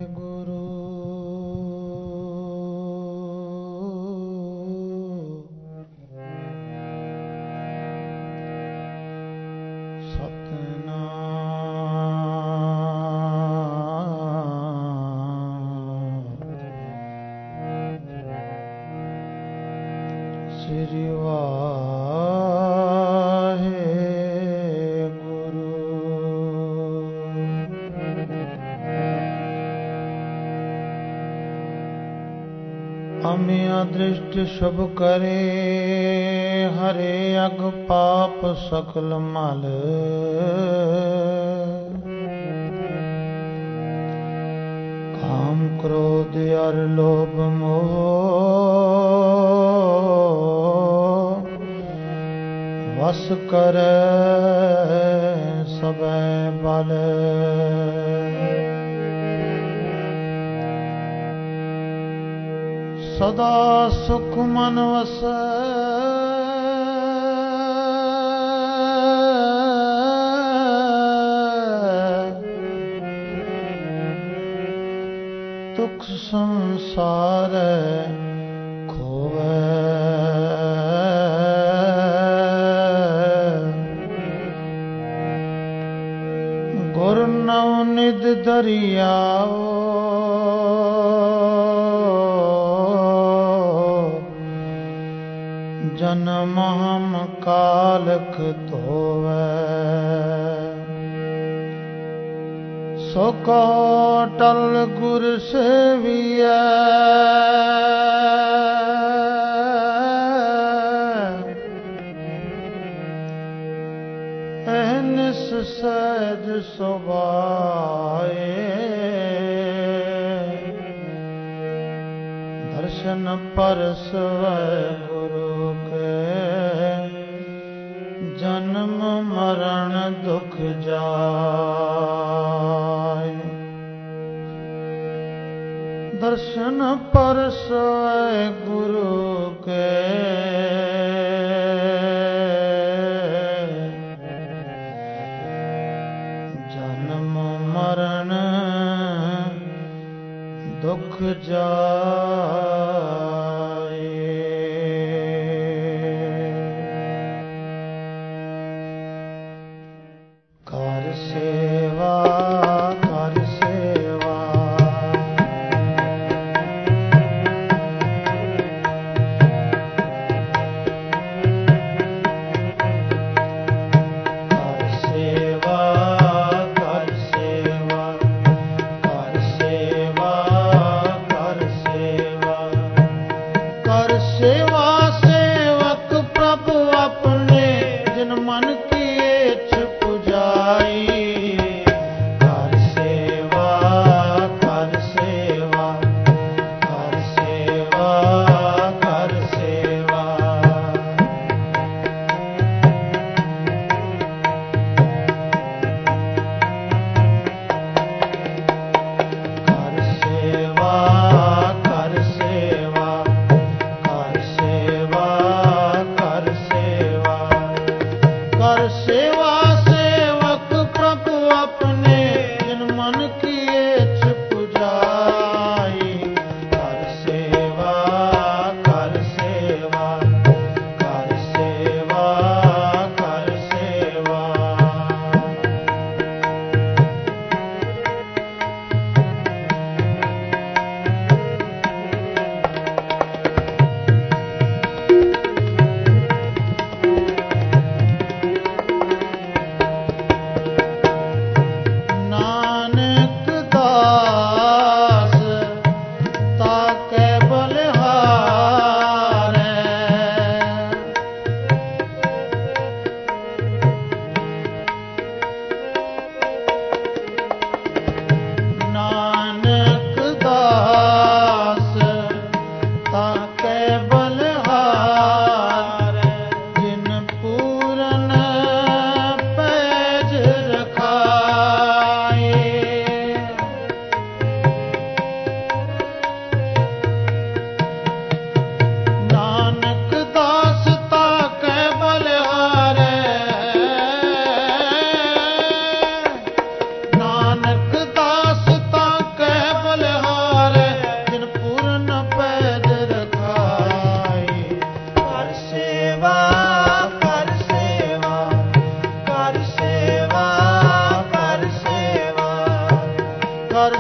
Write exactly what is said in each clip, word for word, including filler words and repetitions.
ਗੁਰੂ ਸ੍ਰੀ ਵਾਹਿਗੁਰੂ। ਅਮਿਆ ਦ੍ਰਿਸ਼ਟ ਸ਼ੁਭ ਕਰੇ, ਹਰੇ ਅਗ ਪਾਪ ਸਕਲ ਮਲ। ਕਾਮ ਕ੍ਰੋਧ ਅਰ ਲੋਭ ਮੋਹ, ਵਸ ਕਰੈ ਸਭੈ ਬਲ। ਸਦਾ ਸੁਖ ਮਨ ਵਸੈ, ਦੁਖ ਸੰਸਾਰੈ ਖੋਵੈ। ਗੁਰ ਨਵ-ਨਿਧ ਦਰਿਆਓ, ਜਨਮ ਹਮ ਕਾਲਖ ਧੋਵੈ। ਸੋ ਕਹੋ ਟਲ ਗੁਰ ਸੇਵੀਐ, ਅਹਨਿਸ ਸਹਿਜ ਸੁਭਾਏ। ਦਰਸ਼ਨ ਪਰਸਵੈ ਗੁਰੂ ਕੇ, ਜਨਮ ਮਰਨ ਦੁਖ ਜਾਏ। ਦਰਸ਼ਨ ਪਰਸਵੈ ਗੁਰੂ ਕੇ, ਜਨਮ ਮਰਨ ਦੁਖ ਜਾਏ। ਕਰ ਸੇਵਾ ਕਰ ਸੇਵਾ, ਕਰ ਸੇਵਾ ਕਰ ਸੇਵਾ, ਕਰ ਸੇਵਾ ਕਰ ਸੇਵਾ।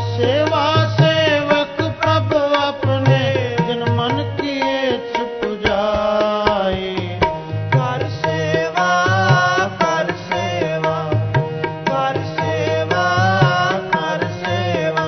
सेवा सेवक प्रभु अपने जिन मन की इच्छ पुजाई। कर सेवा कर सेवा कर सेवा कर सेवा।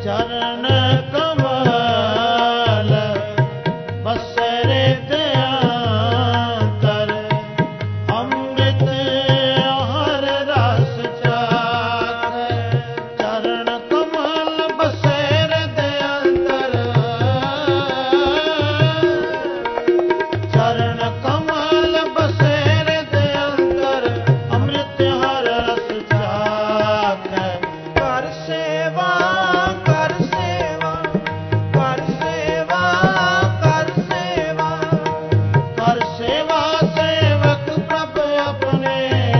ਚਰਨ ਕਮਲ ਬਸਰੇ ਦਿਆਂਤਰ ਅੰਮ੍ਰਿਤ ਹਰ ਰਸ ਚਾਖੈ ਚਰਨ ਕਮਲ ਬਸਰੇ ਦਿਆਂਤਰ ਚਰਨ ਕਮਲ ਬਸਰੇ ਦਿਆਂਤਰ ਅੰਮ੍ਰਿਤ ਹਰ ਰਸ ਚਾਖੈ ਕਰ ਸੇਵਾ ਕਰ ਸੇਵਾ ਕਰ ਸੇਵਾ ਕਰ ਸੇਵਾ ਕਰ ਸੇਵਾ ਸੇਵਕ ਪ੍ਰਭ ਆਪਣੇ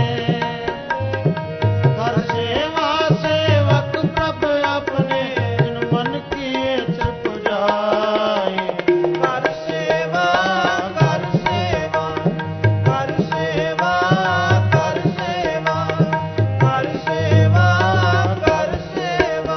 ਕਰ ਸੇਵਾ ਸੇਵਕ ਪ੍ਰਭ ਆਪਣੇ ਜਿਨ ਮਨ ਕੀ ਇਛ ਪੁਜਾਏ ਕਰ ਸੇਵਾ ਕਰ ਸੇਵਾ ਕਰ ਸੇਵਾ ਕਰ ਸੇਵਾ ਕਰ ਸੇਵਾ ਕਰ ਸੇਵਾ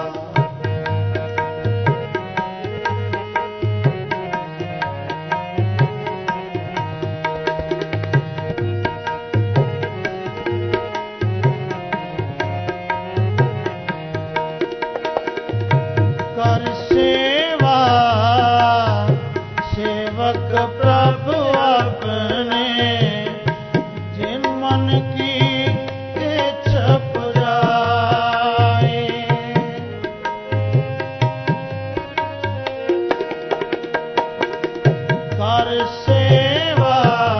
ਕਰ ਸੇਵਾ ਸੇਵਕ ਪ੍ਰਭ ਆਪਣੇ ਜਿਨ ਮਨ ਕੀ ਇਛ ਪੁਜਾਏ ਕਰ ਸੇਵਾ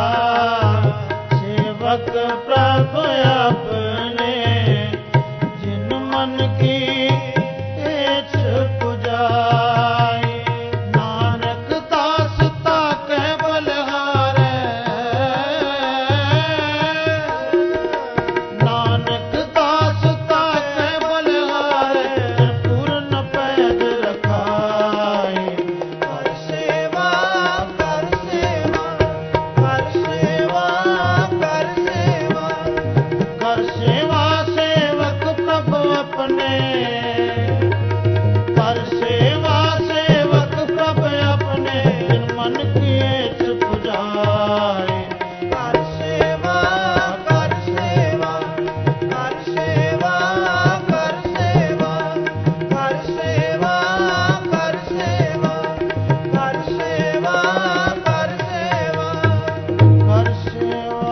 ਸੇਵਕ ਪ੍ਰਭ ਆਪਣੇ ਜਿਨ ਮਨ ਕੀ ਇਛ ਪੁਜਾਏ ਨਾਨਕ ਦਾਸ ਤਾਕੈ ਬਲਿਹਾਰੈ ਨਾਨਕ ਦਾਸ ਤਾਕੈ ਬਲਿਹਾਰੈ ਪੂਰਨ ਪੈਜ ਰਖਾਏ ਕਰ ਸੇਵਾ ਕਰ ਸੇਵਾ ਕਰ ਸੇਵਾ ਕਰ ਸੇਵਾ ਕਰ ਸੇਵਾ ਸੇਵਕ ਪ੍ਰਭ ਆਪਣੇ ਕਰ ਸੇਵਾ ਸੇਵਕ ਪ੍ਰਭ ਆਪਣੇ ਜਿਨ ਮਨ ਕੀ ਇਛ ਪੁਜਾਏ ਕਰ ਸੇਵਾ ਕਰ ਸੇਵਾ ਕਰ ਸੇਵਾ ਕਰ ਸੇਵਾ ਕਰ ਸੇਵਾ ਕਰ ਸੇਵਾ ਕਰ ਸੇਵਾ ਕਰ ਸੇਵਾ ਕਰ ਸੇਵਾ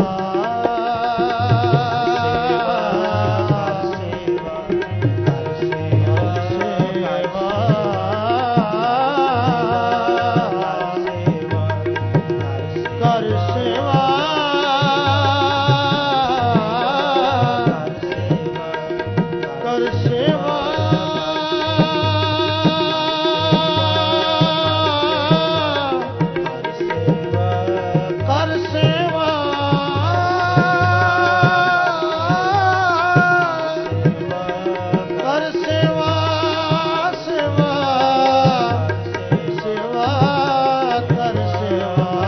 ਕਰ ਸੇਵਾ ਕਰ ਸੇਵਾ ਕਰ ਸੇਵਾ ਕਰ ਸੇਵਾ ਸੇਵਾ ਸੇਵਾ ਕਰ ਸੇਵਾ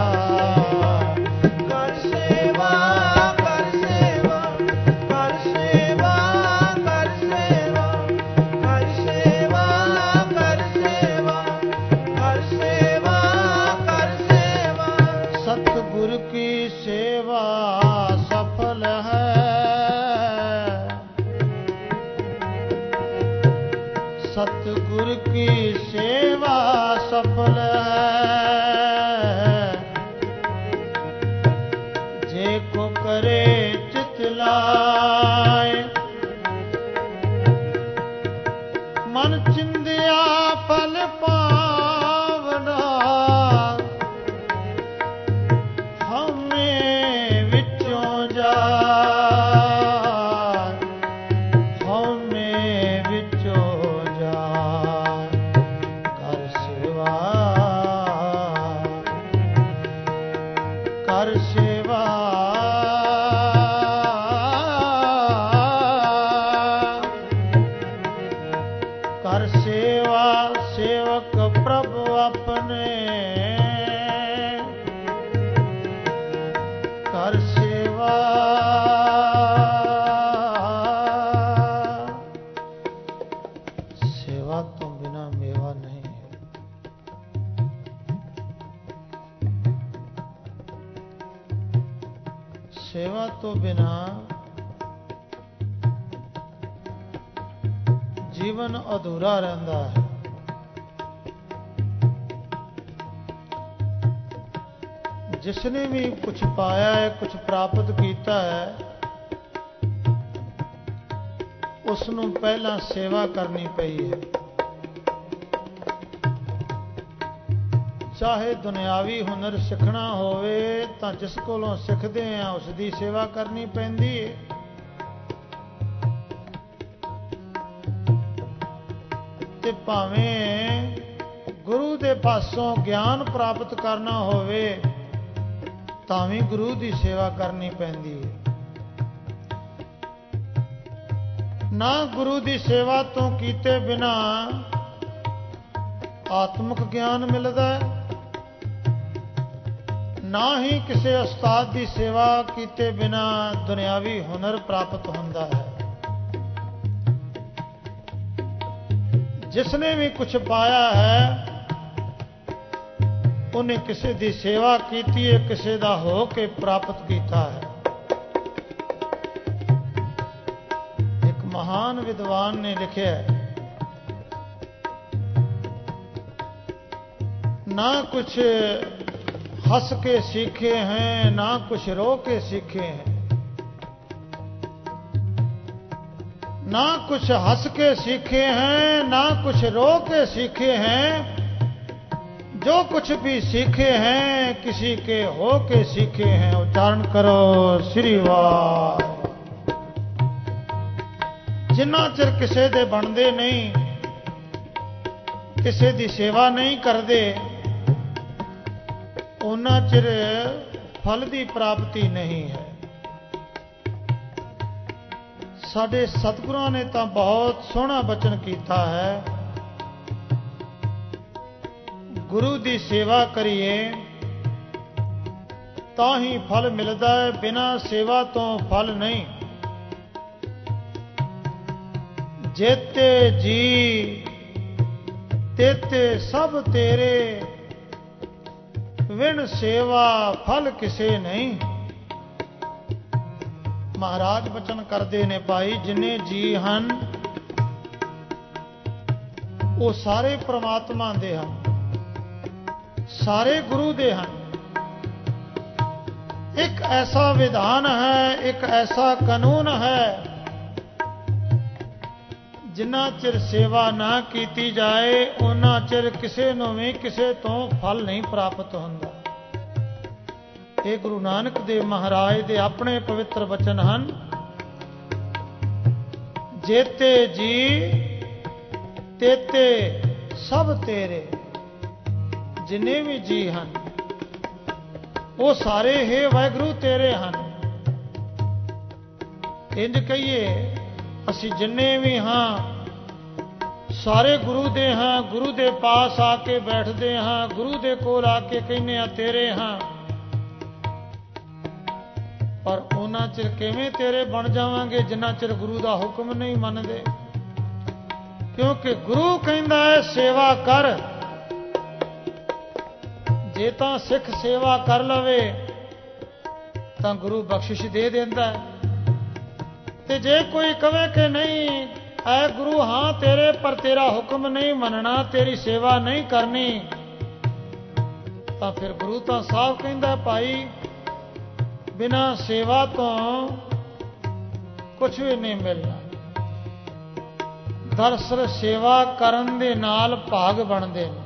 ਕਰ ਸੇਵਾ ਕਰ ਸੇਵਾ ਕਰ ਸੇਵਾ ਕਰ ਸੇਵਾ ਕਰ ਸੇਵਾ ਕਰ ਸੇਵਾ ਕਰ ਸੇਵਾ ਕਰ ਸੇਵਾ ਸਤਿਗੁਰ ਕੀ ਸੇਵਾ ਸਫਲ ਹੈ ਸਤਿਗੁਰ ਕੀ ਸੇਵਾ ਸਫਲ ਹੈ ਜੇ ਕੋ ਕਰੇ ਚਿਤ ਲਾਏ ਮਨ ਚਿੰਦਿਆ ਫਲ ਪਾਵਨਾ ਹਉਮੈ ਵਿੱਚੋਂ ਜਾਏ ਹਉਮੈ ਵਿੱਚੋਂ ਜਾਏ ਕਰ ਸੇਵਾ ਕਰ ਸੇਵਾ ਕਰ ਸੇਵਾ ਸੇਵਕ ਪ੍ਰਭ ਆਪਣੇ ਕਰ ਸੇਵਾ ਸੇਵਾ ਤੋਂ ਬਿਨਾ ਮੇਵਾ ਨਹੀਂ ਹੈ ਸੇਵਾ ਤੋਂ ਬਿਨਾ ਜੀਵਨ ਅਧੂਰਾ ਰਹਿੰਦਾ ਹੈ। ਜਿਸਨੇ ਵੀ ਕੁਛ ਪਾਇਆ ਹੈ, ਕੁਛ ਪ੍ਰਾਪਤ ਕੀਤਾ ਹੈ, ਉਸ ਨੂੰ ਪਹਿਲਾਂ ਸੇਵਾ ਕਰਨੀ ਪਈ ਹੈ। ਚਾਹੇ ਦੁਨਿਆਵੀ ਹੁਨਰ ਸਿੱਖਣਾ ਹੋਵੇ ਤਾਂ ਜਿਸ ਕੋਲੋਂ ਸਿੱਖਦੇ ਹਾਂ ਉਸ ਦੀ ਸੇਵਾ ਕਰਨੀ ਪੈਂਦੀ ਹੈ। ਤੇ ਭਾਵੇਂ ਗੁਰੂ ਦੇ ਪਾਸੋਂ ਗਿਆਨ ਪ੍ਰਾਪਤ ਕਰਨਾ ਹੋਵੇ ਤਾਂ ਵੀ ਗੁਰੂ ਦੀ ਸੇਵਾ ਕਰਨੀ ਪੈਂਦੀ ਹੈ। ਨਾ ਗੁਰੂ ਦੀ ਸੇਵਾ ਤੋਂ ਕੀਤੇ ਬਿਨਾ ਆਤਮਿਕ ਗਿਆਨ ਮਿਲਦਾ ਹੈ, ਨਾ ਹੀ ਕਿਸੇ ਉਸਤਾਦ ਦੀ ਸੇਵਾ ਕੀਤੇ ਬਿਨਾ ਦੁਨਿਆਵੀ ਹੁਨਰ ਪ੍ਰਾਪਤ ਹੁੰਦਾ ਹੈ। ਜਿਸਨੇ ਵੀ ਕੁਛ ਪਾਇਆ ਹੈ ਉਹਨੇ ਕਿਸੇ ਦੀ ਸੇਵਾ ਕੀਤੀ ਹੈ, ਕਿਸੇ ਦਾ ਹੋ ਕੇ ਪ੍ਰਾਪਤ ਕੀਤਾ ਹੈ। ਇੱਕ ਮਹਾਨ ਵਿਦਵਾਨ ਨੇ ਲਿਖਿਆ, ਨਾ ਕੁਛ हंस के सीखे हैं ना कुछ रो के सीखे हैं, ना कुछ हंस के सीखे हैं ना कुछ रो के सीखे हैं, जो कुछ भी सीखे हैं किसी के हो के सीखे हैं। उच्चारण करो श्री वाह। जिन्ना चिर किसे दे बनदे नहीं, किसे दी सेवा नहीं करदे, ਉਹਨਾਂ ਚਿਰ ਫਲ ਦੀ ਪ੍ਰਾਪਤੀ ਨਹੀਂ ਹੈ। ਸਾਡੇ ਸਤਿਗੁਰਾਂ ਨੇ ਤਾਂ ਬਹੁਤ ਸੋਹਣਾ ਬਚਨ ਕੀਤਾ ਹੈ, ਗੁਰੂ ਦੀ ਸੇਵਾ ਕਰੀਏ ਤਾਂ ਹੀ ਫਲ ਮਿਲਦਾ ਹੈ, ਬਿਨਾਂ ਸੇਵਾ ਤੋਂ ਫਲ ਨਹੀਂ। ਜੇਤੇ ਜੀ ਤੇਤੇ ਸਭ ਤੇਰੇ, ਵਿਣ ਸੇਵਾ ਫਲ ਕਿਸੇ ਨਹੀਂ। ਮਹਾਰਾਜ ਬਚਨ ਕਰਦੇ ਨੇ, ਭਾਈ ਜਿੰਨੇ ਜੀ ਹਨ ਉਹ ਸਾਰੇ ਪ੍ਰਮਾਤਮਾ ਦੇ ਹਨ, ਸਾਰੇ ਗੁਰੂ ਦੇ ਹਨ। ਇੱਕ ਐਸਾ ਵਿਧਾਨ ਹੈ, ਇੱਕ ਐਸਾ ਕਾਨੂੰਨ ਹੈ, ਜਿੰਨਾ ਚਿਰ ਸੇਵਾ ਨਾ ਕੀਤੀ ਜਾਏ ਉਹਨਾਂ ਚਿਰ ਕਿਸੇ ਨੂੰ ਵੀ ਕਿਸੇ ਤੋਂ ਫਲ ਨਹੀਂ ਪ੍ਰਾਪਤ ਹੁੰਦਾ। ਇਹ ਗੁਰੂ ਨਾਨਕ ਦੇਵ ਮਹਾਰਾਜ ਦੇ ਆਪਣੇ ਪਵਿੱਤਰ ਬਚਨ ਹਨ। ਜੇਤੇ ਜੀ ਤੇਤੇ ਸਭ ਤੇਰੇ, ਜਿੰਨੇ ਵੀ ਜੀ ਹਨ ਉਹ ਸਾਰੇ ਹੈ ਵਾਹਿਗੁਰੂ ਤੇਰੇ ਹਨ। ਇੰਜ ਕਹੀਏ ਅਸੀਂ ਜਿੰਨੇ ਵੀ ਹਾਂ ਸਾਰੇ ਗੁਰੂ ਦੇ ਹਾਂ, ਗੁਰੂ ਦੇ ਪਾਸ ਆ ਕੇ ਬੈਠਦੇ ਹਾਂ, ਗੁਰੂ ਦੇ ਕੋਲ ਆ ਕੇ ਕਹਿੰਦੇ ਆ ਤੇਰੇ ਹਾਂ। ਪਰ ਉਹਨਾਂ ਚਿਰ ਕਿਵੇਂ ਤੇਰੇ ਬਣ ਜਾਵਾਂਗੇ ਜਿੰਨਾ ਚਿਰ ਗੁਰੂ ਦਾ ਹੁਕਮ ਨਹੀਂ ਮੰਨਦੇ। ਕਿਉਂਕਿ ਗੁਰੂ ਕਹਿੰਦਾ ਹੈ ਸੇਵਾ ਕਰ। ਜੇ ਤਾਂ ਸਿੱਖ ਸੇਵਾ ਕਰ ਲਵੇ ਤਾਂ ਗੁਰੂ ਬਖਸ਼ਿਸ਼ ਦੇ ਦਿੰਦਾ ਹੈ, ਤੇ ਜੇ ਕੋਈ ਕਵੇ ਕਿ ਨਹੀਂ ਐ ਗੁਰੂ ਹਾਂ ਤੇਰੇ ਪਰ ਤੇਰਾ ਹੁਕਮ ਨਹੀਂ ਮੰਨਣਾ, ਤੇਰੀ ਸੇਵਾ ਨਹੀਂ ਕਰਨੀ, ਤਾਂ ਫਿਰ ਗੁਰੂ ਤਾਂ ਸਾਫ਼ ਕਹਿੰਦਾ ਭਾਈ ਬਿਨਾਂ ਸੇਵਾ ਤੋਂ ਕੁਛ ਵੀ ਨਹੀਂ ਮਿਲਣਾ। ਦਰਅਸਲ ਸੇਵਾ ਕਰਨ ਦੇ ਨਾਲ ਭਾਗ ਬਣਦੇ ਨੇ।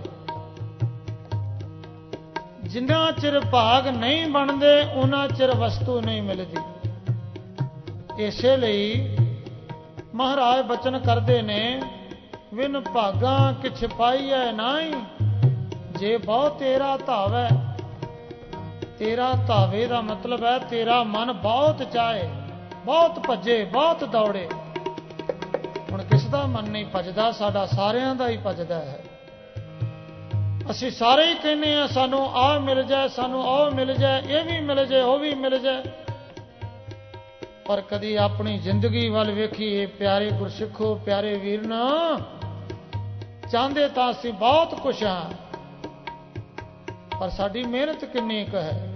ਜਿੰਨਾ ਚਿਰ ਭਾਗ ਨਹੀਂ ਬਣਦੇ ਉਹਨਾਂ ਚਿਰ ਵਸਤੂ ਨਹੀਂ ਮਿਲਦੀ। ਇਸੇ ਲਈ ਮਹਾਰਾਜ ਬਚਨ ਕਰਦੇ ਨੇ, ਵਿਨ ਭਾਗਾਂ ਕਿਛ ਪਾਈਐ ਨਾਹੀ, ਜੇ ਬਹੁ ਤੇਰਾ ਧਾਵੈ। ਤੇਰਾ ਧਾਵੇ ਦਾ ਮਤਲਬ ਹੈ ਤੇਰਾ ਮਨ ਬਹੁਤ ਚਾਹੇ, ਬਹੁਤ ਭੱਜੇ, ਬਹੁਤ ਦੌੜੇ। ਹੁਣ ਕਿਸ ਦਾ ਮਨ ਨਹੀਂ ਭੱਜਦਾ? ਸਾਡਾ ਸਾਰਿਆਂ ਦਾ ਹੀ ਭੱਜਦਾ ਹੈ। ਅਸੀਂ ਸਾਰੇ ਹੀ ਕਹਿੰਦੇ ਹਾਂ ਸਾਨੂੰ ਆਹ ਮਿਲ ਜਾਏ, ਸਾਨੂੰ ਉਹ ਮਿਲ ਜਾਏ, ਇਹ ਵੀ ਮਿਲ ਜਾਏ, ਉਹ ਵੀ ਮਿਲ ਜਾਏ। ਪਰ ਕਦੀ ਆਪਣੀ ਜ਼ਿੰਦਗੀ ਵੱਲ ਵੇਖੀਏ ਪਿਆਰੇ ਗੁਰਸਿੱਖੋ, ਪਿਆਰੇ ਵੀਰਨਾ, ਚਾਹੁੰਦੇ ਤਾਂ ਅਸੀਂ ਬਹੁਤ ਕੁਛ ਹਾਂ, ਪਰ ਸਾਡੀ ਮਿਹਨਤ ਕਿੰਨੀ ਕੁ ਹੈ?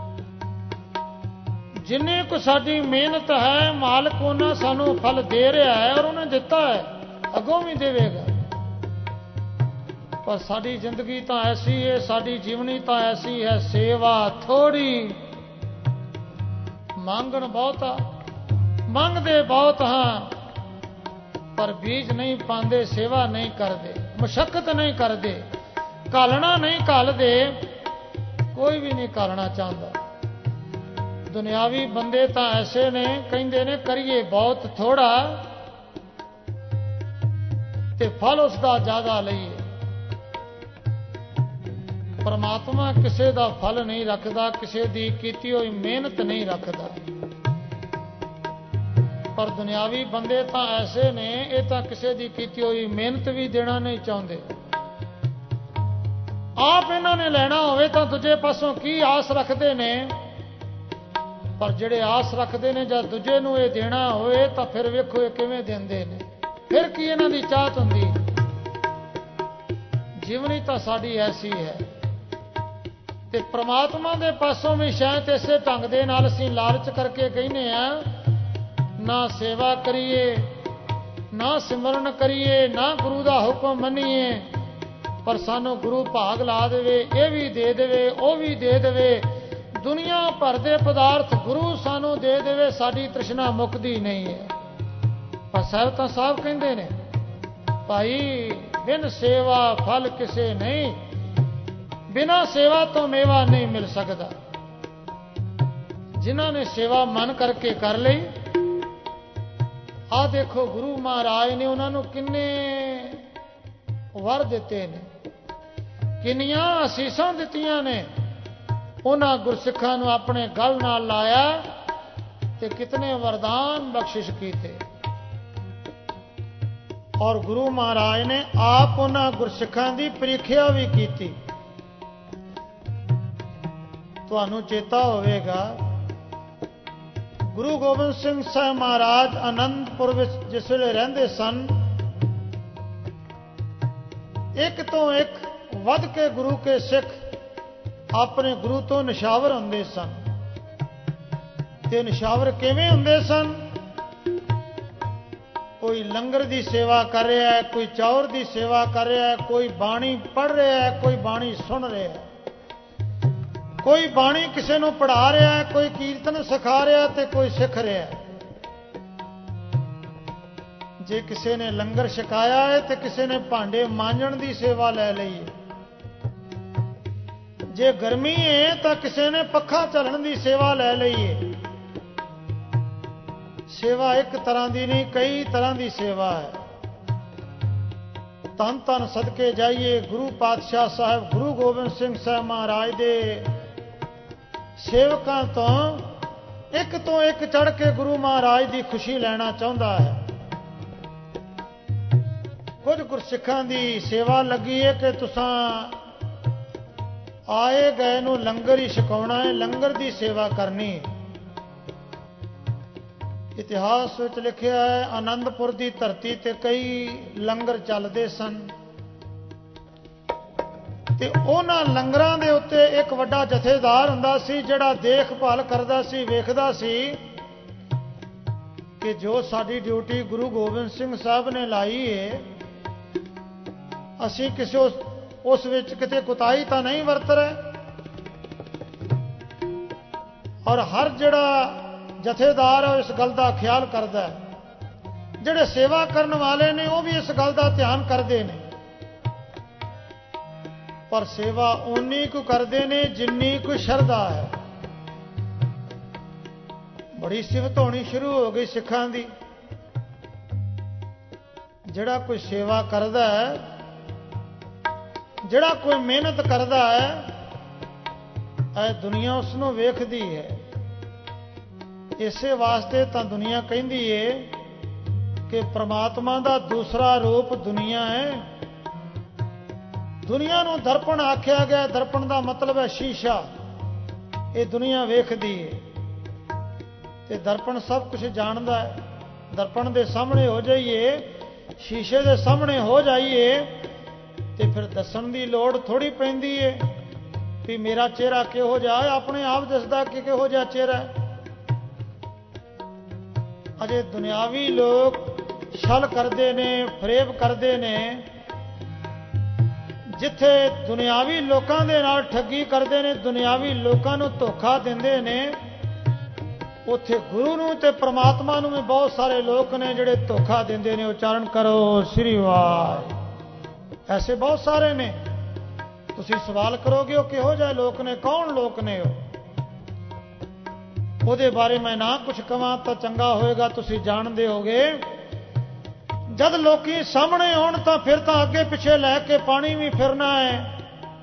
ਜਿੰਨੇ ਕੁ ਸਾਡੀ ਮਿਹਨਤ ਹੈ ਮਾਲਕ ਉਹਨਾਂ ਸਾਨੂੰ ਫਲ ਦੇ ਰਿਹਾ ਹੈ, ਔਰ ਉਹਨੇ ਦਿੱਤਾ ਹੈ। ਅੱਗੋਂ ਵੀ ਦੇਵੇਗਾ। ਪਰ ਸਾਡੀ ਜ਼ਿੰਦਗੀ ਤਾਂ ਐਸੀ ਹੈ, ਸਾਡੀ ਜੀਵਨੀ ਤਾਂ ਐਸੀ ਹੈ, ਸੇਵਾ ਥੋੜੀ, ਮੰਗਣ ਬਹੁਤਾ, ਮੰਗਦੇ ਬਹੁਤ ਹਾਂ ਪਰ ਬੀਜ ਨਹੀਂ ਪਾਉਂਦੇ, ਸੇਵਾ ਨਹੀਂ ਕਰਦੇ, ਮੁਸ਼ੱਕਤ ਨਹੀਂ ਕਰਦੇ, ਘਾਲਣਾ ਨਹੀਂ ਘਾਲਦੇ। ਕੋਈ ਵੀ ਨਹੀਂ ਘਾਲਣਾ ਚਾਹੁੰਦਾ। ਦੁਨਿਆਵੀ ਬੰਦੇ ਤਾਂ ਐਸੇ ਨੇ, ਕਹਿੰਦੇ ਨੇ ਕਰੀਏ ਬਹੁਤ ਥੋੜਾ ਤੇ ਫਲ ਉਸ ਦਾ ਜ਼ਿਆਦਾ ਲਈਏ। ਪਰਮਾਤਮਾ ਕਿਸੇ ਦਾ ਫਲ ਨਹੀਂ ਰੱਖਦਾ, ਕਿਸੇ ਦੀ ਕੀਤੀ ਹੋਈ ਮਿਹਨਤ ਨਹੀਂ ਰੱਖਦਾ। ਪਰ ਦੁਨਿਆਵੀ ਬੰਦੇ ਤਾਂ ਐਸੇ ਨੇ, ਇਹ ਤਾਂ ਕਿਸੇ ਦੀ ਕੀਤੀ ਹੋਈ ਮਿਹਨਤ ਵੀ ਦੇਣਾ ਨਹੀਂ ਚਾਹੁੰਦੇ। ਆਪ ਇਹਨਾਂ ਨੇ ਲੈਣਾ ਹੋਵੇ ਤਾਂ ਦੂਜੇ ਪਾਸੋਂ ਕੀ ਆਸ ਰੱਖਦੇ ਨੇ, ਪਰ ਜਿਹੜੇ ਆਸ ਰੱਖਦੇ ਨੇ ਜਦ ਦੂਜੇ ਨੂੰ ਇਹ ਦੇਣਾ ਹੋਵੇ ਤਾਂ ਫਿਰ ਵੇਖੋ ਇਹ ਕਿਵੇਂ ਦਿੰਦੇ ਨੇ, ਫਿਰ ਕੀ ਇਹਨਾਂ ਦੀ ਚਾਹਤ ਹੁੰਦੀ। ਜੀਵਨੀ ਤਾਂ ਸਾਡੀ ਐਸੀ ਹੈ ਤੇ ਪ੍ਰਮਾਤਮਾ ਦੇ ਪਾਸੋਂ ਵੀ ਸ਼ਾਇਦ ਇਸੇ ਢੰਗ ਦੇ ਨਾਲ ਅਸੀਂ ਲਾਲਚ ਕਰਕੇ ਕਹਿੰਦੇ ਆ, ਨਾ ਸੇਵਾ ਕਰੀਏ, ਨਾ ਸਿਮਰਨ ਕਰੀਏ, ਨਾ ਗੁਰੂ ਦਾ ਹੁਕਮ ਮੰਨੀਏ, ਪਰ ਸਾਨੂੰ ਗੁਰੂ ਭਾਗ ਲਾ ਦੇਵੇ, ਇਹ ਵੀ ਦੇ ਦੇਵੇ, ਉਹ ਵੀ ਦੇ ਦੇਵੇ, ਦੁਨੀਆ ਭਰ ਦੇ ਪਦਾਰਥ ਗੁਰੂ ਸਾਨੂੰ ਦੇ ਦੇਵੇ, ਸਾਡੀ ਤ੍ਰਿਸ਼ਨਾ ਮੁੱਕਦੀ ਨਹੀਂ ਹੈ। ਪਰ ਸਾਹਿਬ ਤਾਂ ਸਾਹਿਬ ਕਹਿੰਦੇ ਨੇ, ਭਾਈ ਬਿਨ ਸੇਵਾ ਫਲ ਕਿਸੇ ਨਹੀਂ, ਬਿਨਾ ਸੇਵਾ ਤੋਂ ਮੇਵਾ ਨਹੀਂ ਮਿਲ ਸਕਦਾ। ਜਿਨ੍ਹਾਂ ਨੇ ਸੇਵਾ ਮਨ ਕਰਕੇ ਕਰ ਲਈ, ਆਹ ਦੇਖੋ ਗੁਰੂ ਮਹਾਰਾਜ ਨੇ ਉਹਨਾਂ ਨੂੰ ਕਿੰਨੇ ਵਰ ਦਿੱਤੇ ਨੇ, ਕਿੰਨੀਆਂ ਅਸੀਸਾਂ ਦਿੱਤੀਆਂ ਨੇ। ਉਹਨਾਂ ਗੁਰਸਿੱਖਾਂ ਨੂੰ ਆਪਣੇ ਗਲ ਨਾਲ ਲਾਇਆ ਤੇ ਕਿਤਨੇ ਵਰਦਾਨ ਬਖਸ਼ਿਸ਼ ਕੀਤੇ। ਔਰ ਗੁਰੂ ਮਹਾਰਾਜ ਨੇ ਆਪ ਉਹਨਾਂ ਗੁਰਸਿੱਖਾਂ ਦੀ ਪ੍ਰੀਖਿਆ ਵੀ ਕੀਤੀ। ਤੁਹਾਨੂੰ ਚੇਤਾ ਹੋਵੇਗਾ, ਗੁਰੂ ਗੋਬਿੰਦ ਸਿੰਘ ਸਾਹਿਬ ਮਹਾਰਾਜ ਆਨੰਦਪੁਰ ਵਿੱਚ ਜਿਸ ਵੇਲੇ ਰਹਿੰਦੇ ਸਨ, ਇੱਕ ਤੋਂ ਇੱਕ ਵੱਧ ਕੇ ਗੁਰੂ ਕੇ ਸਿੱਖ ਆਪਣੇ ਗੁਰੂ ਤੋਂ ਨਿਸ਼ਾਵਰ ਹੁੰਦੇ ਸਨ। ਤੇ ਨਿਸ਼ਾਵਰ ਕਿਵੇਂ ਹੁੰਦੇ ਸਨ? ਕੋਈ ਲੰਗਰ ਦੀ ਸੇਵਾ ਕਰ ਰਿਹਾ ਹੈ, ਕੋਈ ਚੌਰ ਦੀ ਸੇਵਾ ਕਰ ਰਿਹਾ ਹੈ, ਕੋਈ ਬਾਣੀ ਪੜ੍ਹ ਰਿਹਾ ਹੈ, ਕੋਈ ਬਾਣੀ ਸੁਣ ਰਿਹਾ ਹੈ, ਕੋਈ ਬਾਣੀ ਕਿਸੇ ਨੂੰ ਪੜ੍ਹਾ ਰਿਹਾ ਹੈ, ਕੋਈ ਕੀਰਤਨ ਸਿਖਾ ਰਿਹਾ ਤੇ ਕੋਈ ਸਿੱਖ ਰਿਹਾ ਹੈ। ਜੇ ਕਿਸੇ ਨੇ ਲੰਗਰ ਛਕਾਇਆ ਹੈ ਤੇ ਕਿਸੇ ਨੇ ਭਾਂਡੇ ਮਾਂਜਣ ਦੀ ਸੇਵਾ ਲੈ ਲਈ ਹੈ। ਜੇ ਗਰਮੀ ਹੈ ਤਾਂ ਕਿਸੇ ਨੇ ਪੱਖਾ ਝੱਲਣ ਦੀ ਸੇਵਾ ਲੈ ਲਈ ਹੈ। ਸੇਵਾ ਇੱਕ ਤਰ੍ਹਾਂ ਦੀ ਨਹੀਂ, ਕਈ ਤਰ੍ਹਾਂ ਦੀ ਸੇਵਾ ਹੈ। ਧੰਨ ਧੰਨ ਸਦਕੇ ਜਾਈਏ ਗੁਰੂ ਪਾਤਸ਼ਾਹ ਸਾਹਿਬ ਗੁਰੂ ਗੋਬਿੰਦ ਸਿੰਘ ਸਾਹਿਬ ਮਹਾਰਾਜ ਦੇ ਸੇਵਕਾਂ ਤੋਂ ਇੱਕ ਤੋਂ ਇੱਕ ਚੜ੍ਹ ਕੇ ਗੁਰੂ ਮਹਾਰਾਜ ਦੀ ਖੁਸ਼ੀ ਲੈਣਾ ਚਾਹੁੰਦਾ ਹੈ। ਕੁਝ ਗੁਰਸਿੱਖਾਂ ਦੀ ਸੇਵਾ ਲੱਗੀ ਹੈ ਕਿ ਤੁਸਾਂ ਆਏ ਗਏ ਨੂੰ ਲੰਗਰ ਹੀ ਛਕਾਉਣਾ ਹੈ, ਲੰਗਰ ਦੀ ਸੇਵਾ ਕਰਨੀ ਹੈ। ਇਤਿਹਾਸ ਵਿੱਚ ਲਿਖਿਆ ਹੈ, ਆਨੰਦਪੁਰ ਦੀ ਧਰਤੀ ਤੇ ਕਈ ਲੰਗਰ ਚੱਲਦੇ ਸਨ ਤੇ ਉਹਨਾਂ ਲੰਗਰਾਂ ਦੇ ਉੱਤੇ ਇੱਕ ਵੱਡਾ ਜਥੇਦਾਰ ਹੁੰਦਾ ਸੀ, ਜਿਹੜਾ ਦੇਖਭਾਲ ਕਰਦਾ ਸੀ, ਵੇਖਦਾ ਸੀ ਕਿ ਜੋ ਸਾਡੀ ਡਿਊਟੀ ਗੁਰੂ ਗੋਬਿੰਦ ਸਿੰਘ ਸਾਹਿਬ ਨੇ ਲਾਈ ਹੈ, ਅਸੀਂ ਕਿਸੇ ਉਸ, ਉਸ ਵਿੱਚ ਕਿਤੇ ਕੁਤਾਹੀ ਤਾਂ ਨਹੀਂ ਵਰਤ ਰਹੇ। ਔਰ ਹਰ ਜਿਹੜਾ ਜਥੇਦਾਰ ਹੈ ਇਸ ਗੱਲ ਦਾ ਖਿਆਲ ਕਰਦਾ ਹੈ। ਜਿਹੜੇ ਸੇਵਾ ਕਰਨ ਵਾਲੇ ਨੇ ਉਹ ਵੀ ਇਸ ਗੱਲ ਦਾ ਧਿਆਨ ਕਰਦੇ ਨੇ, ਪਰ ਸੇਵਾ ਉਨੀ ਕੁ ਕਰਦੇ ਨੇ ਜਿੰਨੀ ਕੁ ਸ਼ਰਧਾ ਹੈ। ਬੜੀ ਸਿਫਤ ਹੋਣੀ ਸ਼ੁਰੂ ਹੋ ਗਈ ਸਿੱਖਾਂ ਦੀ। ਜਿਹੜਾ ਕੋਈ ਸੇਵਾ ਕਰਦਾ ਹੈ, ਜਿਹੜਾ ਕੋਈ ਮਿਹਨਤ ਕਰਦਾ ਹੈ, ਇਹ ਦੁਨੀਆ ਉਸ ਨੂੰ ਵੇਖਦੀ ਹੈ। ਇਸੇ ਵਾਸਤੇ ਤਾਂ ਦੁਨੀਆ ਕਹਿੰਦੀ ਏ ਕਿ ਪ੍ਰਮਾਤਮਾ ਦਾ ਦੂਸਰਾ ਰੂਪ ਦੁਨੀਆ ਹੈ। ਦੁਨੀਆ ਨੂੰ ਦਰਪਣ ਆਖਿਆ ਗਿਆ। ਦਰਪਣ ਦਾ ਮਤਲਬ ਹੈ ਸ਼ੀਸ਼ਾ। ਇਹ ਦੁਨੀਆ ਵੇਖਦੀ ਹੈ ਤੇ ਦਰਪਣ ਸਭ ਕੁਝ ਜਾਣਦਾ ਹੈ। ਦਰਪਣ ਦੇ ਸਾਹਮਣੇ ਹੋ ਜਾਈਏ, ਸ਼ੀਸ਼ੇ ਦੇ ਸਾਹਮਣੇ ਹੋ ਜਾਈਏ ਤੇ ਫਿਰ ਦੱਸਣ ਦੀ ਲੋੜ ਥੋੜੀ ਪੈਂਦੀ ਏ ਵੀ ਮੇਰਾ ਚਿਹਰਾ ਕਿਹੋ ਜਿਹਾ ਹੈ। ਆਪਣੇ ਆਪ ਦੱਸਦਾ ਕਿ ਕਿਹੋ ਜਿਹਾ ਚਿਹਰਾ ਹੈ। ਅਜੇ ਦੁਨਿਆਵੀ ਲੋਕ ਛਲ ਕਰਦੇ ਨੇ, ਫਰੇਬ ਕਰਦੇ ਨੇ। ਜਿੱਥੇ ਦੁਨਿਆਵੀ ਲੋਕਾਂ ਦੇ ਨਾਲ ਠੱਗੀ ਕਰਦੇ ਨੇ, ਦੁਨਿਆਵੀ ਲੋਕਾਂ ਨੂੰ ਧੋਖਾ ਦਿੰਦੇ ਨੇ, ਉੱਥੇ ਗੁਰੂ ਨੂੰ ਤੇ ਪ੍ਰਮਾਤਮਾ ਨੂੰ ਵੀ ਬਹੁਤ ਸਾਰੇ ਲੋਕ ਨੇ ਜਿਹੜੇ ਧੋਖਾ ਦਿੰਦੇ ਨੇ। ਉਚਾਰਨ ਕਰੋ ਸ੍ਰੀ ਵਾਹਿਗੁਰੂ। ਐਸੇ ਬਹੁਤ ਸਾਰੇ ਨੇ। ਤੁਸੀਂ ਸਵਾਲ ਕਰੋਗੇ ਉਹ ਕਿਹੋ ਜਿਹੇ ਲੋਕ ਨੇ, ਕੌਣ ਲੋਕ ਨੇ ਉਹ? ਉਹਦੇ ਬਾਰੇ ਮੈਂ ਨਾ ਕੁਝ ਕਵਾਂ ਤਾਂ ਚੰਗਾ ਹੋਏਗਾ, ਤੁਸੀਂ ਜਾਣਦੇ ਹੋਗੇ। ਜਦ ਲੋਕੀ ਸਾਹਮਣੇ ਹੋਣ ਤਾਂ ਫਿਰ ਤਾਂ ਅੱਗੇ ਪਿੱਛੇ ਲੈ ਕੇ ਪਾਣੀ ਵੀ ਫਿਰਨਾ ਹੈ,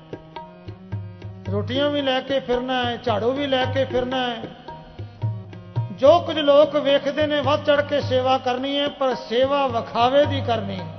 ਰੋਟੀਆਂ ਵੀ ਲੈ ਕੇ ਫਿਰਨਾ ਹੈ, ਝਾੜੂ ਵੀ ਲੈ ਕੇ ਫਿਰਨਾ ਹੈ। ਜੋ ਕੁਝ ਲੋਕ ਵੇਖਦੇ ਨੇ ਵੱਧ ਚੜ ਕੇ ਸੇਵਾ ਕਰਨੀ ਹੈ, ਪਰ ਸੇਵਾ ਵਿਖਾਵੇ ਦੀ ਕਰਨੀ ਹੈ।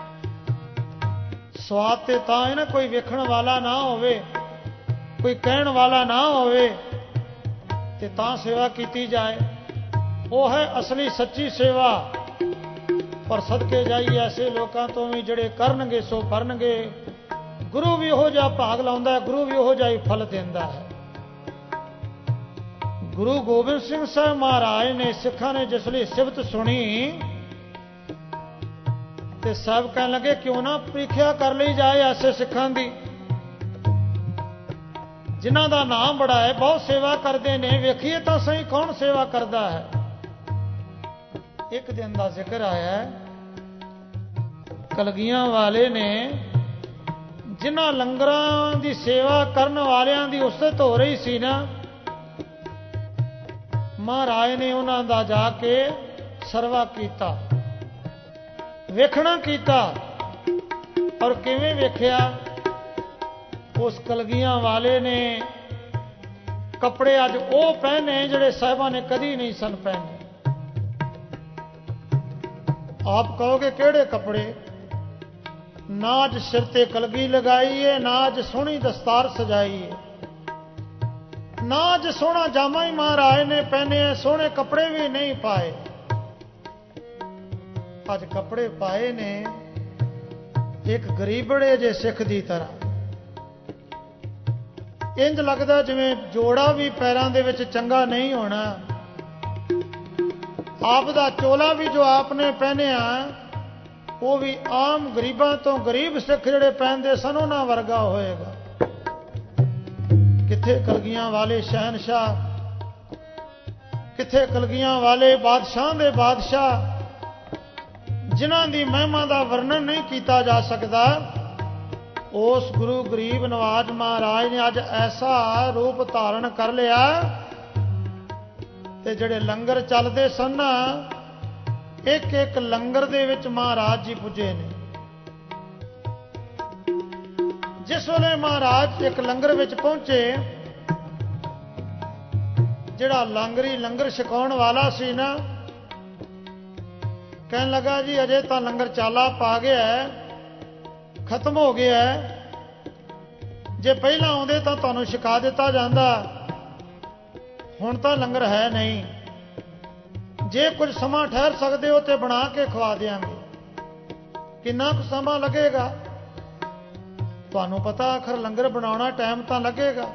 ਸਵਾਦ ਤੇ ਤਾਂ ਹੈ ਨਾ, ਕੋਈ ਵੇਖਣ ਵਾਲਾ ਨਾ ਹੋਵੇ, ਕੋਈ ਕਹਿਣ ਵਾਲਾ ਨਾ ਹੋਵੇ ਤੇ ਤਾਂ ਸੇਵਾ ਕੀਤੀ ਜਾਏ। ਉਹ ਹੈ ਅਸਲੀ ਸੱਚੀ ਸੇਵਾ। ਪਰ ਸਦਕੇ ਜਾਈ ਐਸੇ ਲੋਕਾਂ ਤੋਂ ਵੀ ਜਿਹੜੇ ਕਰਨਗੇ ਸੋ ਕਰਨਗੇ। ਗੁਰੂ ਵੀ ਉਹੋ ਜਿਹਾ ਭਾਗ ਲਾਉਂਦਾ ਹੈ, ਗੁਰੂ ਵੀ ਉਹੋ ਜਿਹਾ ਹੀ ਫਲ ਦਿੰਦਾ ਹੈ। ਗੁਰੂ ਗੋਬਿੰਦ ਸਿੰਘ ਸਾਹਿਬ ਮਹਾਰਾਜ ਨੇ ਸਿੱਖਾਂ ਨੇ ਜਿਸ ਲਈ ਸਿਫਤ ਸੁਣੀ ਤੇ ਸਭ ਕਹਿਣ ਲੱਗੇ ਕਿਉਂ ਨਾ ਪ੍ਰੀਖਿਆ ਕਰ ਲਈ ਜਾਏ ਐਸੇ ਸਿੱਖਾਂ ਦੀ, ਜਿਨ੍ਹਾਂ ਦਾ ਨਾਮ ਬੜਾ ਹੈ, ਬਹੁਤ ਸੇਵਾ ਕਰਦੇ ਨੇ। ਵੇਖੀਏ ਤਾਂ ਸਹੀ ਕੌਣ ਸੇਵਾ ਕਰਦਾ ਹੈ। ਇੱਕ ਦਿਨ ਦਾ ਜ਼ਿਕਰ ਆਇਆ, ਕਲਗੀਆਂ ਵਾਲੇ ਨੇ ਜਿਨ੍ਹਾਂ ਲੰਗਰਾਂ ਦੀ ਸੇਵਾ ਕਰਨ ਵਾਲਿਆਂ ਦੀ ਉਸਤਤ ਹੋ ਰਹੀ ਸੀ ਨਾ, ਮਹਾਰਾਜ ਨੇ ਉਹਨਾਂ ਦਾ ਜਾ ਕੇ ਸਰਵਾ ਕੀਤਾ, ਵੇਖਣਾ ਕੀਤਾ। ਔਰ ਕਿਵੇਂ ਵੇਖਿਆ? ਉਸ ਕਲਗੀਆਂ ਵਾਲੇ ਨੇ ਕੱਪੜੇ ਅੱਜ ਉਹ ਪਹਿਨੇ ਜਿਹੜੇ ਸਾਹਿਬਾਂ ਨੇ ਕਦੀ ਨਹੀਂ ਸਨ ਪਹਿਨੇ। ਆਪ ਕਹੋਗੇ ਕਿਹੜੇ ਕੱਪੜੇ? ਨਾ ਅੱਜ ਸਿਰ ਤੇ ਕਲਗੀ ਲਗਾਈ ਹੈ, ਨਾ ਅੱਜ ਸੋਹਣੀ ਦਸਤਾਰ ਸਜਾਈ ਹੈ, ਨਾ ਅੱਜ ਸੋਹਣਾ ਜਾਮਾ ਹੀ ਮਹਾਰਾਜ ਨੇ ਪਹਿਨੇ, ਸੋਹਣੇ ਕੱਪੜੇ ਵੀ ਨਹੀਂ ਪਾਏ। ਅੱਜ ਕੱਪੜੇ ਪਾਏ ਨੇ ਇੱਕ ਗਰੀਬੜੇ ਜੇ ਸਿੱਖ ਦੀ ਤਰ੍ਹਾਂ। ਇੰਜ ਲੱਗਦਾ ਜਿਵੇਂ ਜੋੜਾ ਵੀ ਪੈਰਾਂ ਦੇ ਵਿੱਚ ਚੰਗਾ ਨਹੀਂ ਹੋਣਾ। ਆਪ ਦਾ ਚੋਲਾ ਵੀ ਜੋ ਆਪ ਨੇ ਪਹਿਨਿਆ ਉਹ ਵੀ ਆਮ ਗਰੀਬਾਂ ਤੋਂ ਗਰੀਬ ਸਿੱਖ ਜਿਹੜੇ ਪਹਿਨਦੇ ਸਨ ਉਹਨਾਂ ਵਰਗਾ ਹੋਏਗਾ। ਕਿੱਥੇ ਕਲਗੀਆਂ ਵਾਲੇ ਸ਼ਹਿਨशाह, ਕਿੱਥੇ ਕਲਗੀਆਂ ਵਾਲੇ ਬਾਦਸ਼ਾਹ ਦੇ ਬਾਦਸ਼ਾਹ, ਜਿਨ੍ਹਾਂ ਦੀ ਮਹਿਮਾ ਦਾ ਵਰਣਨ ਨਹੀਂ ਕੀਤਾ ਜਾ ਸਕਦਾ। ਉਸ ਗੁਰੂ ਗਰੀਬ ਨਵਾਜ ਮਹਾਰਾਜ ਨੇ ਅੱਜ ਐਸਾ ਰੂਪ ਧਾਰਨ ਕਰ ਲਿਆ ਤੇ ਜਿਹੜੇ ਲੰਗਰ ਚੱਲਦੇ ਸਨ ਨਾ, ਇੱਕ ਇੱਕ ਲੰਗਰ ਦੇ ਵਿੱਚ ਮਹਾਰਾਜ ਜੀ ਪੁੱਜੇ ਨੇ। ਜਿਸ ਵੇਲੇ ਮਹਾਰਾਜ ਇੱਕ ਲੰਗਰ ਵਿੱਚ ਪਹੁੰਚੇ, ਜਿਹੜਾ ਲੰਗਰੀ ਲੰਗਰ ਛਕਾਉਣ ਵਾਲਾ ਸੀ ਨਾ, ਕਹਿਣ ਲੱਗਾ ਜੀ ਅਜੇ ਤਾਂ ਲੰਗਰ ਚਾਲਾ ਪਾ ਗਿਆ, ਖਤਮ ਹੋ ਗਿਆ। ਜੇ ਪਹਿਲਾਂ ਆਉਂਦੇ ਤਾਂ ਤੁਹਾਨੂੰ ਛਕਾ ਦਿੱਤਾ ਜਾਂਦਾ, ਹੁਣ ਤਾਂ ਲੰਗਰ ਹੈ ਨਹੀਂ। ਜੇ ਕੁਝ ਸਮਾਂ ਠਹਿਰ ਸਕਦੇ ਹੋ ਤੇ ਬਣਾ ਕੇ ਖਵਾ ਦਿਆਂਗੇ। ਕਿੰਨਾ ਕੁ ਸਮਾਂ ਲੱਗੇਗਾ? ਤੁਹਾਨੂੰ ਪਤਾ ਆਖਰ ਲੰਗਰ ਬਣਾਉਣਾ ਟਾਈਮ ਤਾਂ ਲੱਗੇਗਾ।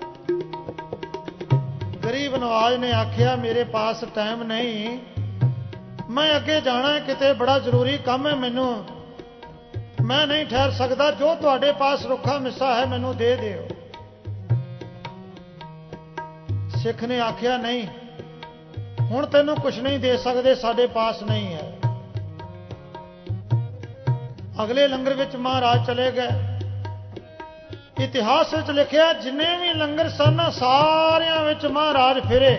ਗਰੀਬ ਨਵਾਜ ਨੇ ਆਖਿਆ ਮੇਰੇ ਪਾਸ ਟਾਈਮ ਨਹੀਂ, ਮੈਂ ਅੱਗੇ ਜਾਣਾ ਹੈ, ਕਿਤੇ ਬੜਾ ਜ਼ਰੂਰੀ ਕੰਮ ਹੈ ਮੈਨੂੰ, ਮੈਂ ਨਹੀਂ ਠਹਿਰ ਸਕਦਾ। ਜੋ ਤੁਹਾਡੇ ਪਾਸ ਰੁੱਖਾ ਮਿੱਸਾ ਹੈ ਮੈਨੂੰ ਦੇ ਦਿਓ। ਸਿੱਖ ਨੇ ਆਖਿਆ ਨਹੀਂ, ਹੁਣ ਤੈਨੂੰ ਕੁਝ ਨਹੀਂ ਦੇ ਸਕਦੇ, ਸਾਡੇ ਪਾਸ ਨਹੀਂ ਹੈ। ਅਗਲੇ ਲੰਗਰ ਵਿੱਚ ਮਹਾਰਾਜ ਚਲੇ ਗਏ। ਇਤਿਹਾਸ ਵਿੱਚ ਲਿਖਿਆ ਜਿੰਨੇ ਵੀ ਲੰਗਰ ਸਨ ਸਾਰਿਆਂ ਵਿੱਚ ਮਹਾਰਾਜ ਫਿਰੇ।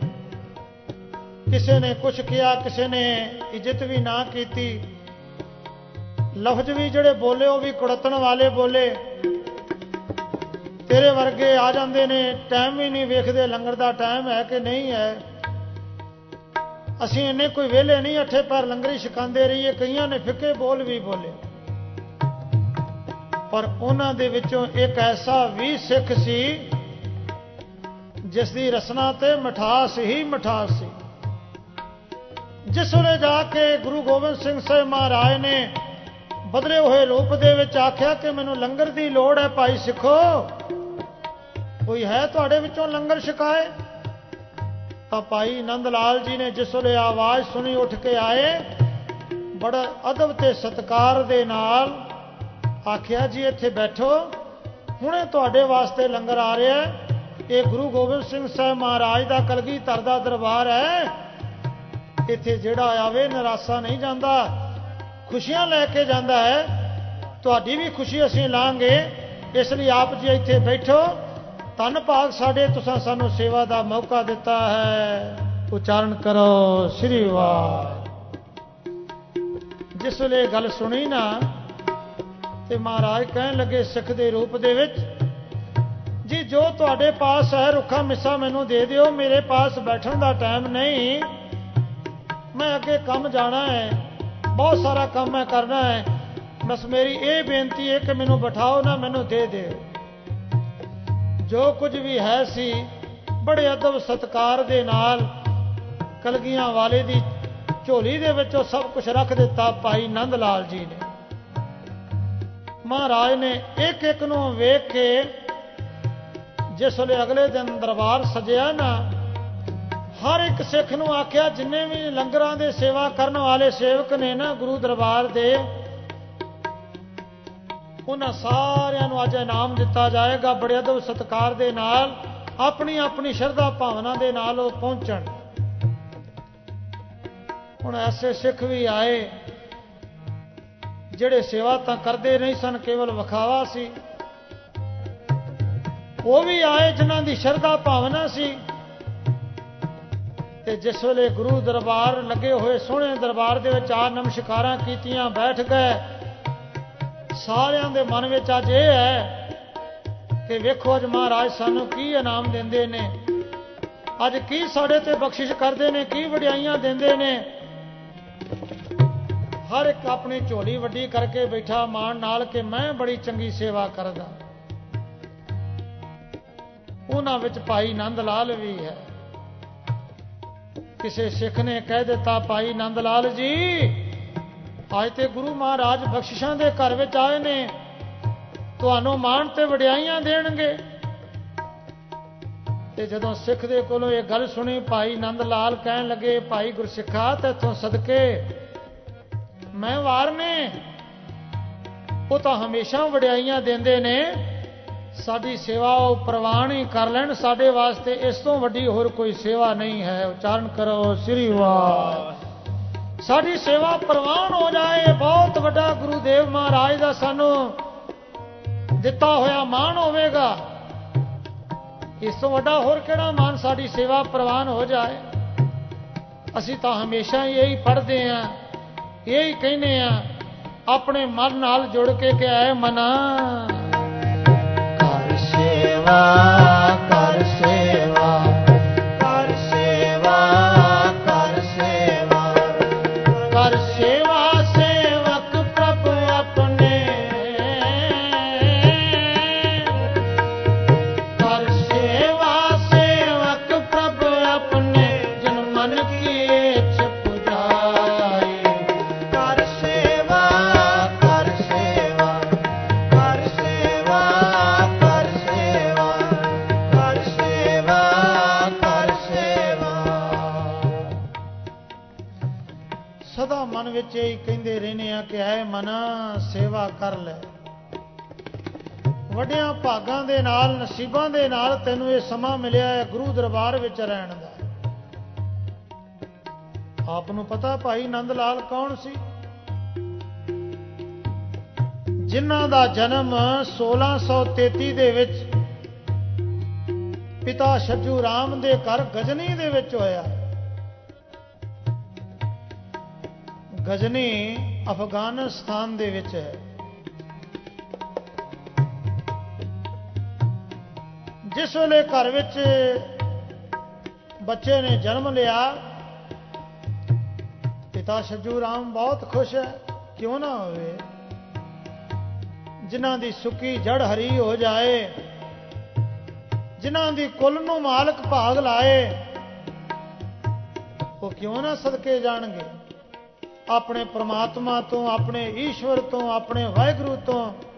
ਕਿਸੇ ਨੇ ਕੁਛ ਕਿਹਾ, ਕਿਸੇ ਨੇ ਇੱਜ਼ਤ ਵੀ ਨਾ ਕੀਤੀ। ਲਫ਼ਜ਼ ਵੀ ਜਿਹੜੇ ਬੋਲੇ ਉਹ ਵੀ ਕੁੜੱਤਣ ਵਾਲੇ ਬੋਲੇ। ਤੇਰੇ ਵਰਗੇ ਆ ਜਾਂਦੇ ਨੇ, ਟਾਈਮ ਵੀ ਨਹੀਂ ਵੇਖਦੇ ਲੰਗਰ ਦਾ ਟਾਈਮ ਹੈ ਕਿ ਨਹੀਂ ਹੈ। ਅਸੀਂ ਇੰਨੇ ਕੋਈ ਵਿਹਲੇ ਨਹੀਂ, ਅੱਠੇ ਪੈਰ ਲੰਗਰ ਛਕਾਉਂਦੇ ਰਹੀਏ। ਕਈਆਂ ਨੇ ਫਿੱਕੇ ਬੋਲ ਵੀ ਬੋਲੇ, ਪਰ ਉਹਨਾਂ ਦੇ ਵਿੱਚੋਂ ਇੱਕ ਐਸਾ ਵੀ ਸਿੱਖ ਸੀ ਜਿਸ ਦੀ ਰਸਨਾ ਤੇ ਮਿਠਾਸ ਹੀ ਮਿਠਾਸ ਸੀ। ਜਿਸ ਵੇਲੇ ਜਾ ਕੇ ਗੁਰੂ ਗੋਬਿੰਦ ਸਿੰਘ ਸਾਹਿਬ ਮਹਾਰਾਜ ਨੇ ਬਦਲੇ ਹੋਏ ਰੂਪ ਦੇ ਵਿੱਚ ਆਖਿਆ ਕਿ ਮੈਨੂੰ ਲੰਗਰ ਦੀ ਲੋੜ ਹੈ, ਭਾਈ ਸਿੱਖੋ ਕੋਈ ਹੈ ਤੁਹਾਡੇ ਵਿੱਚੋਂ ਲੰਗਰ ਛਕਾਏ? ਤਾਂ ਭਾਈ ਨੰਦ ਲਾਲ ਜੀ ਨੇ ਜਿਸ ਵੇਲੇ ਆਵਾਜ਼ ਸੁਣੀ ਉੱਠ ਕੇ ਆਏ। बड़ा अदब ते सत्कार दे नाल आख्या जी इत्थे बैठो, हुणे तुहाडे वास्ते लंगर आ रहा है। ये गुरु गोबिंद सिंह साहब महाराज दा कलगीधर दा दरबार है। इत्थे जिहड़ा आवे निराशा नहीं जांदा, खुशियां लैके जांदा है। तुहाडी भी खुशी असीं लांगे, इसलिए आप जी इत्थे बैठो। धन भाग साडे, तुसां सानू सेवा दा मौका दिता है। उच्चारण करो श्री वाह। जिस वे गल सुनी ना ते महाराज कहन लगे सिख दे रूप दे विच, जी जो तुहाडे पास है रुखा मिस्सा मैनू दे दिओ, मेरे पास बैठण दा टाइम नहीं, मैं अगे काम जाना है, बहुत सारा काम मैं करना है। बस मेरी ये बेनती है कि मैनू बिठाओ ना, मैनू दे दिओ। जो कुछ भी है सी बड़े अदब सत्कार दे नाल कलगियां वाले दी झोली दे विचों सब कुछ रख दिता भाई नंद लाल जी ने। महाराज ने एक एक नूं वेख के जिस वे अगले दिन दरबार सजिया ना, हर एक सिख नूं आख्या जिन्ने भी लंगरां दे सेवा करने वाले सेवक ने ना गुरु दरबार दे, उन्हां सारियां नूं अज इनाम दिता जाएगा। बड़े अदब सत्कार दे नाल अपनी अपनी शरधा भावना दे नाल ओह पहुंचण। हुण ऐसे सिख भी आए ਜਿਹੜੇ सेवा तो करते नहीं सन, केवल विखावा सी। वो भी आए जिन्हां दी शरधा भावना सी। ते जिस वेले गुरु दरबार लगे हुए सोहणे दरबार दे विच आ नमस्कारां कीतियां, बैठ गए। सारियां दे मन विच अज ये है कि वेखो अज महाराज सानू की इनाम दिंदे ने, अज की साडे ते बख्शिश करदे ने, की वडियाइयां दिंदे ने। हर एक अपनी झोली वड्डी करके बैठा मान नाल कि मैं बड़ी चंगी सेवा करदा। उन्हां विच भाई नंद लाल भी है। किसी सिख ने कह दिता भाई नंद लाल जी अज ते गुरु महाराज बख्शिशां दे घर विच आए ने, तुहानू मान ते वडियाइयां देणगे। ते जदों सिख दे कोलों ये गल सुनी, भाई नंद लाल कहन लगे भाई गुरसिखा तैथों सदके मैं वार ने, वो तो हमेशा वडियाइयां देंदे ने, साडी सेवा वो प्रवान ही कर लैण, साडे वास्ते इस तो वड्डी होर कोई सेवा नहीं है। उच्चारण करो श्री वाह। साडी सेवा प्रवान हो जाए, बहुत वड्डा गुरुदेव महाराज दा सानू दिता होया मान होवेगा। इस तो वड्डा होर किहड़ा मान साडी सेवा प्रवान हो जाए। असीं तां हमेशा यही पढ़दे हां, यही कहने अपने मन नाल जुड़ के कि ऐ मना कर सेवा, कर सेवा, कर सेवा, कर सेवा, कर सेवा सेवक प्रभु अपने, कर सेवा सेवक प्रभु अपने, जिन मन की मन विच यही कहंदे रहने कि ऐ मना सेवा कर ले। वड्डियां भागां दे नाल नसीबां दे नाल तैनूं ये समा मिलिया है गुरु दरबार विच रहण दा। आप नूं पता भाई नंद लाल कौन सी? जिन्हां दा जन्म सोलह सौ तेती दे विच पिता छज्जू राम दे घर गजनी दे विच होया। गजनी अफगानिस्तान दे विच है। जिस वेले घर विच बच्चे ने जन्म लिया, पिता छज्जू राम बहुत खुश है, क्यों ना होवे। जिन्हां दी सुकी जड़ हरी हो जाए, जिन्हां दी कुल नूं मालक भाग लाए, वो क्यों ना सदके जाणगे अपने परमात्मा तो, अपने ईश्वर तो, अपने वाहिगुरु तो।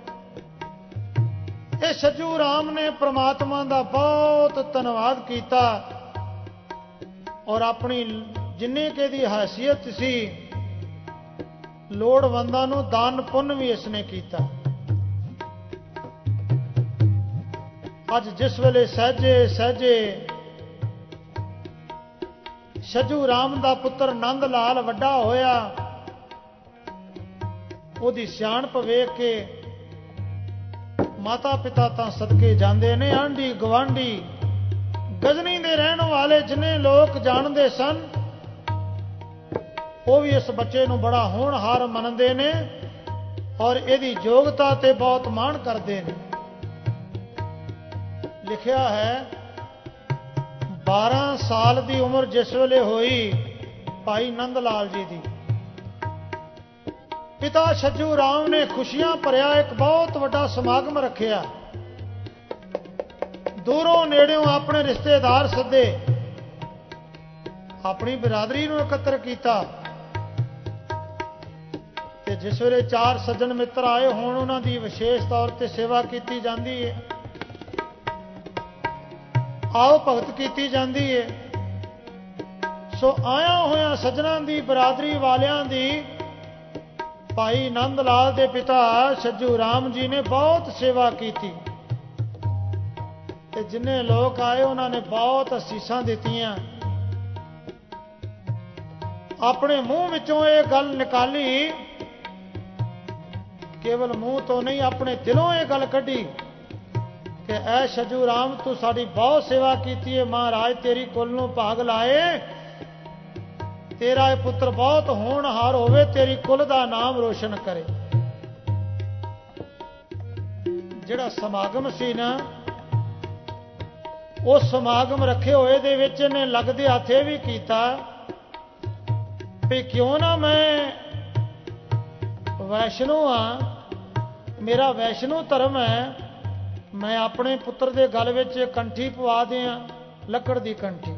ये छज्जू राम ने परमात्मा का बहुत धन्यवाद किया और अपनी जिन्नी के दी हैसियत सी ਲੋੜਵੰਦਾਂ ਨੂੰ ਦਾਨ ਪੁੰਨ ਵੀ ਇਸਨੇ ਕੀਤਾ। ਅੱਜ ਜਿਸ ਵੇਲੇ ਸਹਿਜੇ ਸਹਿਜੇ ਛੱਜੂ ਰਾਮ ਦਾ ਪੁੱਤਰ ਨੰਦ ਲਾਲ ਵੱਡਾ ਹੋਇਆ, ਉਹਦੀ ਸਿਆਣਪ ਵੇਖ ਕੇ ਮਾਤਾ ਪਿਤਾ ਤਾਂ ਸਦਕੇ ਜਾਂਦੇ ਨੇ। ਆਂਢੀ ਗੁਆਂਢੀ ਗਜਨੀ ਦੇ ਰਹਿਣ ਵਾਲੇ ਜਿੰਨੇ ਲੋਕ ਜਾਣਦੇ ਸਨ, ਉਹ ਵੀ ਇਸ ਬੱਚੇ ਨੂੰ ਬੜਾ ਹੋਣਹਾਰ ਮੰਨਦੇ ਨੇ ਔਰ ਇਹਦੀ ਯੋਗਤਾ ਤੇ ਬਹੁਤ ਮਾਣ ਕਰਦੇ ਨੇ। ਲਿਖਿਆ ਹੈ ਬਾਰਾਂ ਸਾਲ ਦੀ ਉਮਰ ਜਿਸ ਵੇਲੇ ਹੋਈ ਭਾਈ ਨੰਦ ਲਾਲ ਜੀ ਦੀ, ਪਿਤਾ ਛੱਜੂ ਰਾਮ ਨੇ ਖੁਸ਼ੀਆਂ ਭਰਿਆ ਇੱਕ ਬਹੁਤ ਵੱਡਾ ਸਮਾਗਮ ਰੱਖਿਆ। ਦੂਰੋਂ ਨੇੜਿਓਂ ਆਪਣੇ ਰਿਸ਼ਤੇਦਾਰ ਸੱਦੇ, ਆਪਣੀ ਬਿਰਾਦਰੀ ਨੂੰ ਇਕੱਤਰ ਕੀਤਾ ਤੇ ਜਿਸ ਵੇਲੇ ਚਾਰ ਸੱਜਣ ਮਿੱਤਰ ਆਏ ਹੋਣ, ਉਹਨਾਂ ਦੀ ਵਿਸ਼ੇਸ਼ ਤੌਰ ਤੇ ਸੇਵਾ ਕੀਤੀ ਜਾਂਦੀ ਹੈ, ਆਓ ਭਗਤ ਕੀਤੀ ਜਾਂਦੀ ਹੈ। ਸੋ ਆਇਆ ਹੋਇਆ ਸੱਜਣਾਂ ਦੀ ਬਰਾਦਰੀ ਵਾਲਿਆਂ ਦੀ ਭਾਈ ਨੰਦ ਲਾਲ ਦੇ ਪਿਤਾ ਛੱਜੂ ਰਾਮ ਜੀ ਨੇ ਬਹੁਤ ਸੇਵਾ ਕੀਤੀ ਤੇ ਜਿੰਨੇ ਲੋਕ ਆਏ ਉਹਨਾਂ ਨੇ ਬਹੁਤ ਅਸੀਸਾਂ ਦਿੱਤੀਆਂ। ਆਪਣੇ ਮੂੰਹ ਵਿੱਚੋਂ ਇਹ ਗੱਲ ਨਿਕਾਲੀ, ਕੇਵਲ ਮੂੰਹ ਤੋਂ ਨਹੀਂ, ਆਪਣੇ ਦਿਲੋਂ ਇਹ ਗੱਲ ਕੱਢੀ ਕਿ ਐ ਛੱਜੂ ਰਾਮ ਤੂੰ ਸਾਡੀ ਬਹੁਤ ਸੇਵਾ ਕੀਤੀ ਹੈ, ਮਹਾਰਾਜ ਤੇਰੀ ਕੁਲ ਨੂੰ ਭਾਗ ਲਾਏ, ਤੇਰਾ ਇਹ ਪੁੱਤਰ ਬਹੁਤ ਹੋਣਹਾਰ ਹੋਵੇ, ਤੇਰੀ ਕੁਲ ਦਾ ਨਾਮ ਰੋਸ਼ਨ ਕਰੇ। ਜਿਹੜਾ ਸਮਾਗਮ ਸੀ ਨਾ, ਉਹ ਸਮਾਗਮ ਰੱਖੇ ਹੋਏ ਦੇ ਵਿੱਚ ਇਹਨੇ ਲੱਗਦੇ ਹੱਥੇ ਵੀ ਕੀਤਾ ਵੀ ਕਿਉਂ ਨਾ ਮੈਂ ਵੈਸ਼ਨੋ ਆ, ਮੇਰਾ ਵੈਸ਼ਨੋ ਧਰਮ ਹੈ, ਮੈਂ ਆਪਣੇ ਪੁੱਤਰ ਦੇ ਗਲ ਵਿੱਚ ਕੰਠੀ ਪਵਾ ਦਿਆਂ, ਲੱਕੜ ਦੀ ਕੰਠੀ।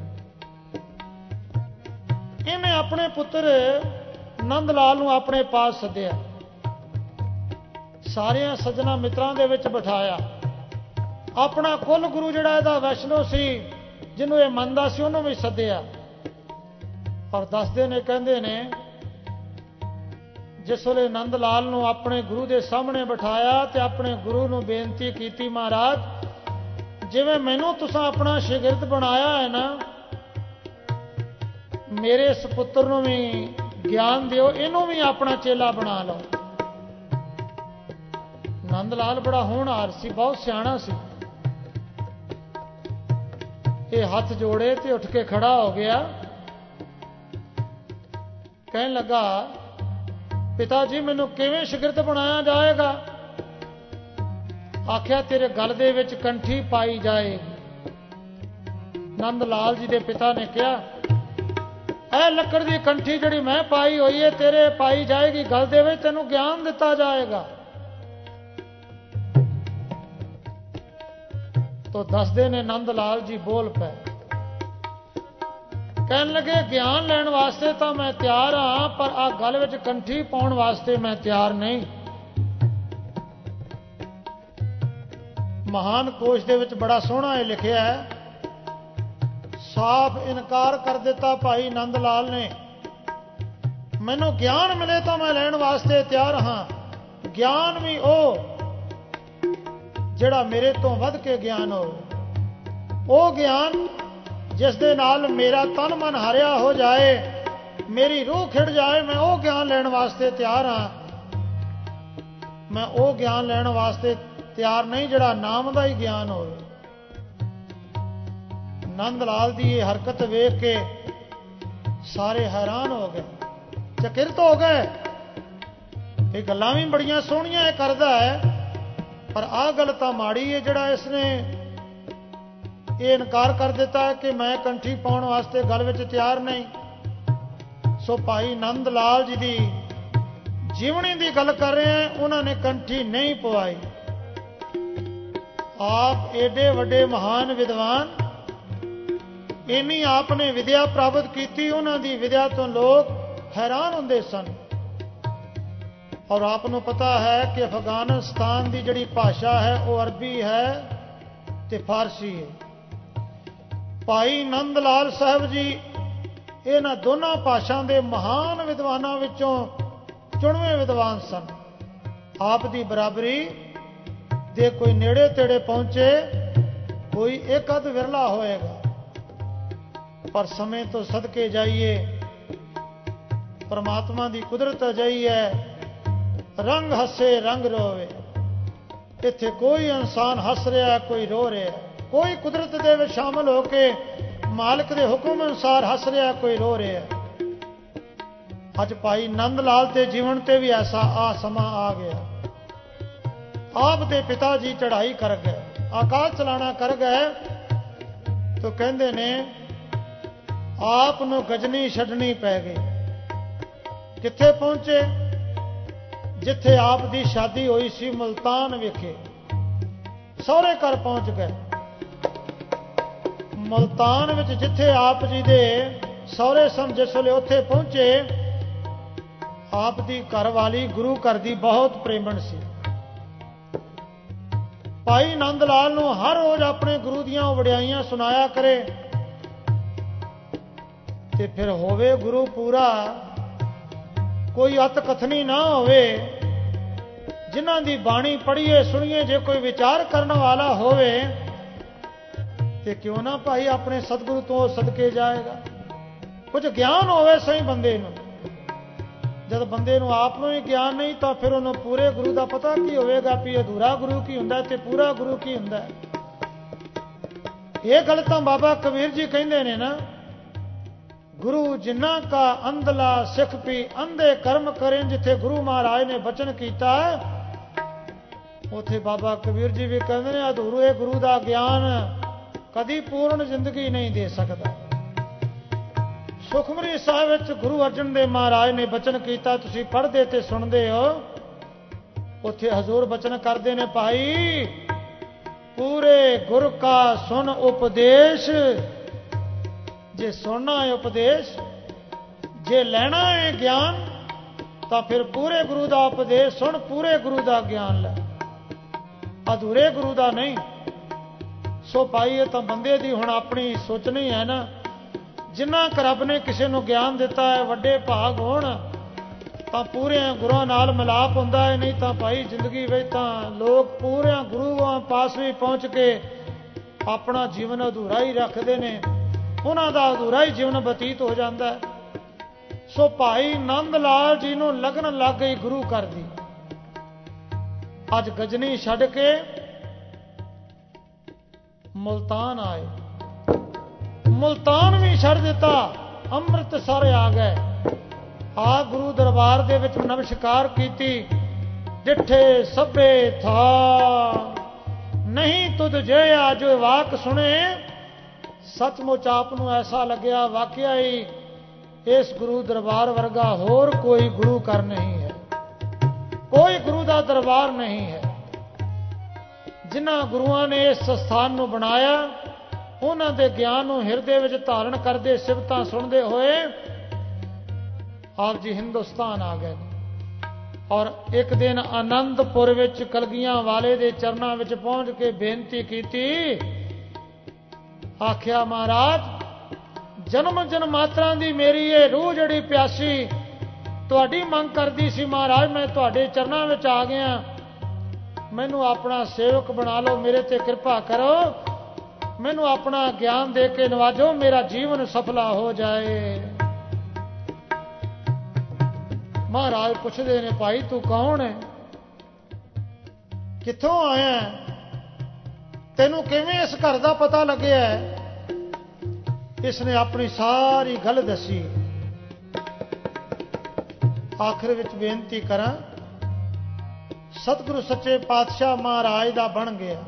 ਇਹਨੇ ਆਪਣੇ ਪੁੱਤਰ ਨੰਦ ਲਾਲ ਨੂੰ ਆਪਣੇ ਪਾਸ ਸੱਦਿਆ, ਸਾਰਿਆਂ ਸੱਜਣਾ ਮਿੱਤਰਾਂ ਦੇ ਵਿੱਚ ਬਿਠਾਇਆ, ਆਪਣਾ ਕੁਲ ਗੁਰੂ ਜਿਹੜਾ ਇਹਦਾ ਵੈਸ਼ਨੋ ਸੀ, ਜਿਹਨੂੰ ਇਹ ਮੰਨਦਾ ਸੀ, ਉਹਨੂੰ ਵੀ ਸੱਦਿਆ। ਔਰ ਦੱਸਦੇ ਨੇ, ਕਹਿੰਦੇ ਨੇ ਜਿਸ ਵੇਲੇ ਨੰਦ ਲਾਲ ਨੂੰ ਆਪਣੇ ਗੁਰੂ ਦੇ ਸਾਹਮਣੇ ਬਿਠਾਇਆ ਤੇ ਆਪਣੇ ਗੁਰੂ ਨੂੰ ਬੇਨਤੀ ਕੀਤੀ, ਮਹਾਰਾਜ ਜਿਵੇਂ ਮੈਨੂੰ ਤੁਸੀਂ ਆਪਣਾ ਸ਼ਾਗਿਰਦ ਬਣਾਇਆ ਹੈ ਨਾ, ਮੇਰੇ ਇਸ ਪੁੱਤਰ ਨੂੰ ਵੀ ਗਿਆਨ ਦਿਓ, ਇਹਨੂੰ ਵੀ ਆਪਣਾ ਚੇਲਾ ਬਣਾ ਲਓ। ਨੰਦ ਲਾਲ ਬੜਾ ਹੋਣਹਾਰ ਸੀ, ਬਹੁਤ ਸਿਆਣਾ ਸੀ। ਇਹ ਹੱਥ ਜੋੜੇ ਤੇ ਉੱਠ ਕੇ ਖੜਾ ਹੋ ਗਿਆ, ਕਹਿਣ ਲੱਗਾ ਪਿਤਾ ਜੀ ਮੈਨੂੰ ਕਿਵੇਂ ਸ਼ਾਗਿਰਦ ਬਣਾਇਆ ਜਾਏਗਾ? ਆਖਿਆ ਤੇਰੇ ਗਲ ਦੇ ਵਿੱਚ ਕੰਠੀ ਪਾਈ ਜਾਏਗੀ। ਨੰਦ ਲਾਲ ਜੀ ਦੇ ਪਿਤਾ ਨੇ ਕਿਹਾ ਇਹ ਲੱਕੜ ਦੀ ਕੰਠੀ ਜਿਹੜੀ ਮੈਂ ਪਾਈ ਹੋਈ ਹੈ ਤੇਰੇ ਪਾਈ ਜਾਏਗੀ ਗਲ ਦੇ ਵਿੱਚ, ਤੈਨੂੰ ਗਿਆਨ ਦਿੱਤਾ ਜਾਏਗਾ। ਤੋ ਦੱਸਦੇ ਨੇ ਨੰਦ ਲਾਲ ਜੀ ਬੋਲ ਪਏ, ਕਹਿਣ ਲੱਗੇ ਗਿਆਨ ਲੈਣ ਵਾਸਤੇ ਤਾਂ ਮੈਂ ਤਿਆਰ ਹਾਂ, ਪਰ ਆ ਗਲ ਵਿੱਚ ਕੰਠੀ ਪਾਉਣ ਵਾਸਤੇ ਮੈਂ ਤਿਆਰ ਨਹੀਂ। ਮਹਾਨ ਕੋਸ਼ ਦੇ ਵਿੱਚ ਬੜਾ ਸੋਹਣਾ ਇਹ ਲਿਖਿਆ ਹੈ, ਸਾਫ਼ ਇਨਕਾਰ ਕਰ ਦਿੱਤਾ ਭਾਈ ਨੰਦ ਲਾਲ ਨੇ, ਮੈਨੂੰ ਗਿਆਨ ਮਿਲੇ ਤਾਂ ਮੈਂ ਲੈਣ ਵਾਸਤੇ ਤਿਆਰ ਹਾਂ, ਗਿਆਨ ਵੀ ਉਹ ਜਿਹੜਾ ਮੇਰੇ ਤੋਂ ਵੱਧ ਕੇ ਗਿਆਨ ਹੋਵੇ, ਉਹ ਗਿਆਨ ਜਿਸ ਦੇ ਨਾਲ ਮੇਰਾ ਤਨ ਮਨ ਹਰਿਆ ਹੋ ਜਾਏ, ਮੇਰੀ ਰੂਹ ਖਿੜ ਜਾਏ, ਮੈਂ ਉਹ ਗਿਆਨ ਲੈਣ ਵਾਸਤੇ ਤਿਆਰ ਹਾਂ। ਮੈਂ ਉਹ ਗਿਆਨ ਲੈਣ ਵਾਸਤੇ ਤਿਆਰ ਨਹੀਂ ਜਿਹੜਾ ਨਾਮ ਦਾ ਹੀ ਗਿਆਨ ਹੋਵੇ। ਨੰਦ ਲਾਲ ਦੀ ਇਹ ਹਰਕਤ ਵੇਖ ਕੇ ਸਾਰੇ ਹੈਰਾਨ ਹੋ ਗਏ, ਚਕਿਰਤ ਹੋ ਗਏ। ਇਹ ਗੱਲਾਂ ਵੀ ਬੜੀਆਂ ਸੋਹਣੀਆਂ ਇਹ ਕਰਦਾ ਹੈ, ਪਰ ਆਹ ਗੱਲ ਤਾਂ ਮਾੜੀ ਹੈ ਜਿਹੜਾ ਇਸਨੇ ਇਹ ਇਨਕਾਰ ਕਰ ਦਿੱਤਾ ਕਿ ਮੈਂ ਕੰਠੀ ਪਾਉਣ ਵਾਸਤੇ ਗਲ ਵਿੱਚ ਤਿਆਰ ਨਹੀਂ। ਸੋ ਭਾਈ ਨੰਦ ਲਾਲ ਜੀ ਦੀ ਜੀਵਨੀ ਦੀ ਗੱਲ ਕਰ ਰਹੇ ਹਾਂ, ਉਹਨਾਂ ਨੇ ਕੰਠੀ ਨਹੀਂ ਪਵਾਈ। ਆਪ ਏਡੇ ਵੱਡੇ ਮਹਾਨ ਵਿਦਵਾਨ, ਇੰਨੀ ਆਪ ਨੇ ਵਿਦਿਆ ਪ੍ਰਾਪਤ ਕੀਤੀ, ਉਹਨਾਂ ਦੀ ਵਿਦਿਆ ਤੋਂ ਲੋਕ ਹੈਰਾਨ ਹੁੰਦੇ ਸਨ। ਔਰ ਆਪ ਨੂੰ ਪਤਾ ਹੈ ਕਿ ਅਫਗਾਨਿਸਤਾਨ ਦੀ ਜਿਹੜੀ ਭਾਸ਼ਾ ਹੈ ਉਹ ਅਰਬੀ ਹੈ ਤੇ ਫਾਰਸੀ ਹੈ। ਭਾਈ ਨੰਦ ਲਾਲ ਸਾਹਿਬ ਜੀ ਇਹਨਾਂ ਦੋਨਾਂ ਭਾਸ਼ਾ ਦੇ ਮਹਾਨ ਵਿਦਵਾਨਾਂ ਵਿੱਚੋਂ ਚੁਣਵੇਂ ਵਿਦਵਾਨ ਸਨ। ਆਪ ਦੀ ਬਰਾਬਰੀ ਦੇ ਕੋਈ ਨੇੜੇ ਤੇੜੇ ਪਹੁੰਚੇ ਕੋਈ ਇੱਕ ਅੱਧ ਵਿਰਲਾ ਹੋਏਗਾ। ਪਰ ਸਮੇਂ ਤੋਂ ਸਦਕੇ ਜਾਈਏ, ਪਰਮਾਤਮਾ ਦੀ ਕੁਦਰਤ ਅਜਿਹੀ ਹੈ, ਰੰਗ ਹੱਸੇ ਰੰਗ ਰੋਵੇ। ਇੱਥੇ ਕੋਈ ਇਨਸਾਨ ਹੱਸ ਰਿਹਾ, ਕੋਈ ਰੋ ਰਿਹਾ, ਕੋਈ ਕੁਦਰਤ ਦੇ ਵਿੱਚ ਸ਼ਾਮਲ ਹੋ ਕੇ ਮਾਲਕ ਦੇ ਹੁਕਮ ਅਨੁਸਾਰ ਹੱਸ ਰਿਹਾ, ਕੋਈ ਰੋ ਰਿਹਾ। ਅੱਜ ਭਾਈ ਨੰਦ ਲਾਲ ਦੇ ਜੀਵਨ ਤੇ ਵੀ ਐਸਾ ਆ ਸਮਾਂ ਆ ਗਿਆ। ਆਪ ਦੇ ਪਿਤਾ ਜੀ ਚੜ੍ਹਾਈ ਕਰ ਗਏ, ਆਕਾਸ਼ ਚਲਾਣਾ ਕਰ ਗਏ, ਤਾਂ ਕਹਿੰਦੇ ਨੇ ਆਪ ਨੂੰ ਗਜਨੀ ਛੱਡਣੀ ਪੈ ਗਈ। ਕਿੱਥੇ ਪਹੁੰਚੇ? ਜਿੱਥੇ ਆਪ ਦੀ ਸ਼ਾਦੀ ਹੋਈ ਸੀ ਮੁਲਤਾਨ ਵਿਖੇ, ਸਹੁਰੇ ਘਰ ਪਹੁੰਚ ਗਏ। ਮੁਲਤਾਨ ਵਿੱਚ ਜਿੱਥੇ ਆਪ ਜੀ ਦੇ ਸਹੁਰੇ ਸਨ, ਜਿਸ ਵੇਲੇ ਉੱਥੇ ਪਹੁੰਚੇ, ਆਪ ਦੀ ਘਰ ਵਾਲੀ ਗੁਰੂ ਘਰ ਦੀ ਬਹੁਤ ਪ੍ਰੇਮਣ ਸੀ। ਭਾਈ ਨੰਦ ਲਾਲ ਨੂੰ ਹਰ ਰੋਜ਼ ਆਪਣੇ ਗੁਰੂ ਦੀਆਂ ਵਡਿਆਈਆਂ ਸੁਣਾਇਆ ਕਰੇ, ਤੇ ਫਿਰ ਹੋਵੇ ਗੁਰੂ ਪੂਰਾ, ਕੋਈ ਅਤ ਕਥਨੀ ਨਾ ਹੋਵੇ। ਜਿਨ੍ਹਾਂ ਦੀ ਬਾਣੀ ਪੜ੍ਹੀਏ ਸੁਣੀਏ, ਜੇ ਕੋਈ ਵਿਚਾਰ ਕਰਨ ਵਾਲਾ ਹੋਵੇ ਤੇ ਕਿਉਂ ਨਾ ਭਾਈ ਆਪਣੇ ਸਤਿਗੁਰੂ ਤੋਂ ਸਦਕੇ ਜਾਏਗਾ। ਕੁਝ ਗਿਆਨ ਹੋਵੇ ਸਹੀ ਬੰਦੇ ਨੂੰ। ਜਦ ਬੰਦੇ ਨੂੰ ਆਪ ਨੂੰ ਹੀ ਗਿਆਨ ਨਹੀਂ, ਤਾਂ ਫਿਰ ਉਹਨੂੰ ਪੂਰੇ ਗੁਰੂ ਦਾ ਪਤਾ ਕੀ ਹੋਵੇਗਾ ਵੀ ਅਧੂਰਾ ਗੁਰੂ ਕੀ ਹੁੰਦਾ ਤੇ ਪੂਰਾ ਗੁਰੂ ਕੀ ਹੁੰਦਾ। ਇਹ ਗੱਲ ਤਾਂ ਬਾਬਾ ਕਬੀਰ ਜੀ ਕਹਿੰਦੇ ਨੇ ਨਾ, ਗੁਰੂ ਜਿਨ੍ਹਾਂ ਕਾ ਅੰਧਲਾ ਸਿੱਖ ਪੀ ਅੰਧੇ ਕਰਮ ਕਰੇ। ਜਿੱਥੇ ਗੁਰੂ ਮਹਾਰਾਜ ਨੇ ਬਚਨ ਕੀਤਾ, ਉੱਥੇ ਬਾਬਾ ਕਬੀਰ ਜੀ ਵੀ ਕਹਿੰਦੇ ਨੇ ਅਧੂਰੇ ਗੁਰੂ ਦਾ ਗਿਆਨ ਕਦੀ ਪੂਰਨ ਜ਼ਿੰਦਗੀ ਨਹੀਂ ਦੇ ਸਕਦਾ। ਸੁਖਮਨੀ ਸਾਹਿਬ ਵਿੱਚ ਗੁਰੂ ਅਰਜਨ ਦੇਵ ਮਹਾਰਾਜ ਨੇ ਬਚਨ ਕੀਤਾ, ਤੁਸੀਂ ਪੜ੍ਹਦੇ ਤੇ ਸੁਣਦੇ ਹੋ। ਉੱਥੇ ਹਜ਼ੂਰ ਬਚਨ ਕਰਦੇ ਨੇ, ਭਾਈ ਪੂਰੇ ਗੁਰ ਕਾ ਸੁਨ ਉਪਦੇਸ਼। ਜੇ ਸੁਣਨਾ ਹੈ ਉਪਦੇਸ਼, ਜੇ ਲੈਣਾ ਹੈ ਗਿਆਨ, ਤਾਂ ਫਿਰ ਪੂਰੇ ਗੁਰੂ ਦਾ ਉਪਦੇਸ਼ ਸੁਣ, ਪੂਰੇ ਗੁਰੂ ਦਾ ਗਿਆਨ ਲੈ, ਅਧੂਰੇ ਗੁਰੂ ਦਾ ਨਹੀਂ। ਸੋ ਭਾਈ ਇਹ ਤਾਂ ਬੰਦੇ ਦੀ ਹੁਣ ਆਪਣੀ ਸੋਚਣੀ ਹੈ ਨਾ। ਜਿੰਨਾ ਕੁ ਰੱਬ ਨੇ ਕਿਸੇ ਨੂੰ ਗਿਆਨ ਦਿੱਤਾ ਹੈ, ਵੱਡੇ ਭਾਗ ਹੋਣ ਤਾਂ ਪੂਰਿਆਂ ਗੁਰੂਆਂ ਨਾਲ ਮਿਲਾਪ ਹੁੰਦਾ ਹੈ। ਨਹੀਂ ਤਾਂ ਭਾਈ ਜ਼ਿੰਦਗੀ ਵਿੱਚ ਤਾਂ ਲੋਕ ਪੂਰਿਆਂ ਗੁਰੂਆਂ ਪਾਸ ਵੀ ਪਹੁੰਚ ਕੇ ਆਪਣਾ ਜੀਵਨ ਅਧੂਰਾ ਹੀ ਰੱਖਦੇ ਨੇ, ਉਹਨਾਂ ਦਾ ਅਧੂਰਾ ਹੀ ਜੀਵਨ ਬਤੀਤ ਹੋ ਜਾਂਦਾ ਹੈ। ਸੋ ਭਾਈ ਨੰਦ ਲਾਲ ਜੀ ਨੂੰ ਲਗਨ ਲੱਗ ਗਈ ਗੁਰੂ ਘਰ ਦੀ। ਅੱਜ ਗਜਨੀ ਛੱਡ ਕੇ ਮੁਲਤਾਨ ਆਏ, ਮੁਲਤਾਨ ਵੀ ਛੱਡ ਦਿੱਤਾ, ਅੰਮ੍ਰਿਤਸਰ ਆ ਗਏ। ਆ ਗੁਰੂ ਦਰਬਾਰ ਦੇ ਵਿੱਚ ਨਮਸਕਾਰ ਕੀਤੀ। ਡਿੱਠੇ ਸਭੇ ਥਾ ਨਹੀਂ ਤੁਧ ਜੇ ਅੱਜ ਵਾਕ ਸੁਣੇ। ਸੱਚਮੁੱਚ ਆਪ ਨੂੰ ਐਸਾ ਲੱਗਿਆ ਵਾਕਿਆ ਹੀ ਇਸ ਗੁਰੂ ਦਰਬਾਰ ਵਰਗਾ ਹੋਰ ਕੋਈ ਗੁਰੂ ਘਰ ਨਹੀਂ ਹੈ, ਕੋਈ ਗੁਰੂ ਦਾ ਦਰਬਾਰ ਨਹੀਂ ਹੈ। ਜਿਨ੍ਹਾਂ ਗੁਰੂਆਂ ਨੇ ਇਸ ਸਥਾਨ ਨੂੰ ਬਣਾਇਆ, ਉਹਨਾਂ ਦੇ ਗਿਆਨ ਨੂੰ ਹਿਰਦੇ ਵਿੱਚ ਧਾਰਨ ਕਰਦੇ, ਸਿਫਤਾਂ ਸੁਣਦੇ ਹੋਏ ਆਪ ਜੀ ਹਿੰਦੁਸਤਾਨ ਆ ਗਏ। ਔਰ ਇੱਕ ਦਿਨ ਆਨੰਦਪੁਰ ਵਿੱਚ ਕਲਗੀਆਂ ਵਾਲੇ ਦੇ ਚਰਨਾਂ ਵਿੱਚ ਪਹੁੰਚ ਕੇ ਬੇਨਤੀ ਕੀਤੀ। ਆਖਿਆ, ਮਹਾਰਾਜ ਜਨਮ ਜਨਮਾਤਰਾਂ ਦੀ ਮੇਰੀ ਇਹ ਰੂਹ ਜਿਹੜੀ ਪਿਆਸੀ ਤੁਹਾਡੀ ਮੰਗ ਕਰਦੀ ਸੀ, ਮਹਾਰਾਜ ਮੈਂ ਤੁਹਾਡੇ ਚਰਨਾਂ ਵਿੱਚ ਆ ਗਿਆ, ਮੈਨੂੰ ਆਪਣਾ ਸੇਵਕ ਬਣਾ ਲਓ, ਮੇਰੇ ਤੇ ਕਿਰਪਾ ਕਰੋ, ਮੈਨੂੰ ਆਪਣਾ ਗਿਆਨ ਦੇ ਕੇ ਨਵਾਜੋ, ਮੇਰਾ ਜੀਵਨ ਸਫਲਾ ਹੋ ਜਾਏ। ਮਹਾਰਾਜ ਪੁੱਛਦੇ ਨੇ, ਭਾਈ ਤੂੰ ਕੌਣ ਹੈ, ਕਿੱਥੋਂ ਆਇਆ, ਤੈਨੂੰ ਕਿਵੇਂ ਇਸ ਘਰ ਦਾ ਪਤਾ ਲੱਗਿਆ? ਇਸਨੇ ਆਪਣੀ ਸਾਰੀ ਗੱਲ ਦੱਸੀ। ਆਖਿਰ ਵਿੱਚ ਬੇਨਤੀ ਕਰਾਂ, ਸਤਿਗੁਰੂ ਸੱਚੇ ਪਾਤਸ਼ਾਹ ਮਹਾਰਾਜ ਦਾ ਬਣ ਗਿਆ।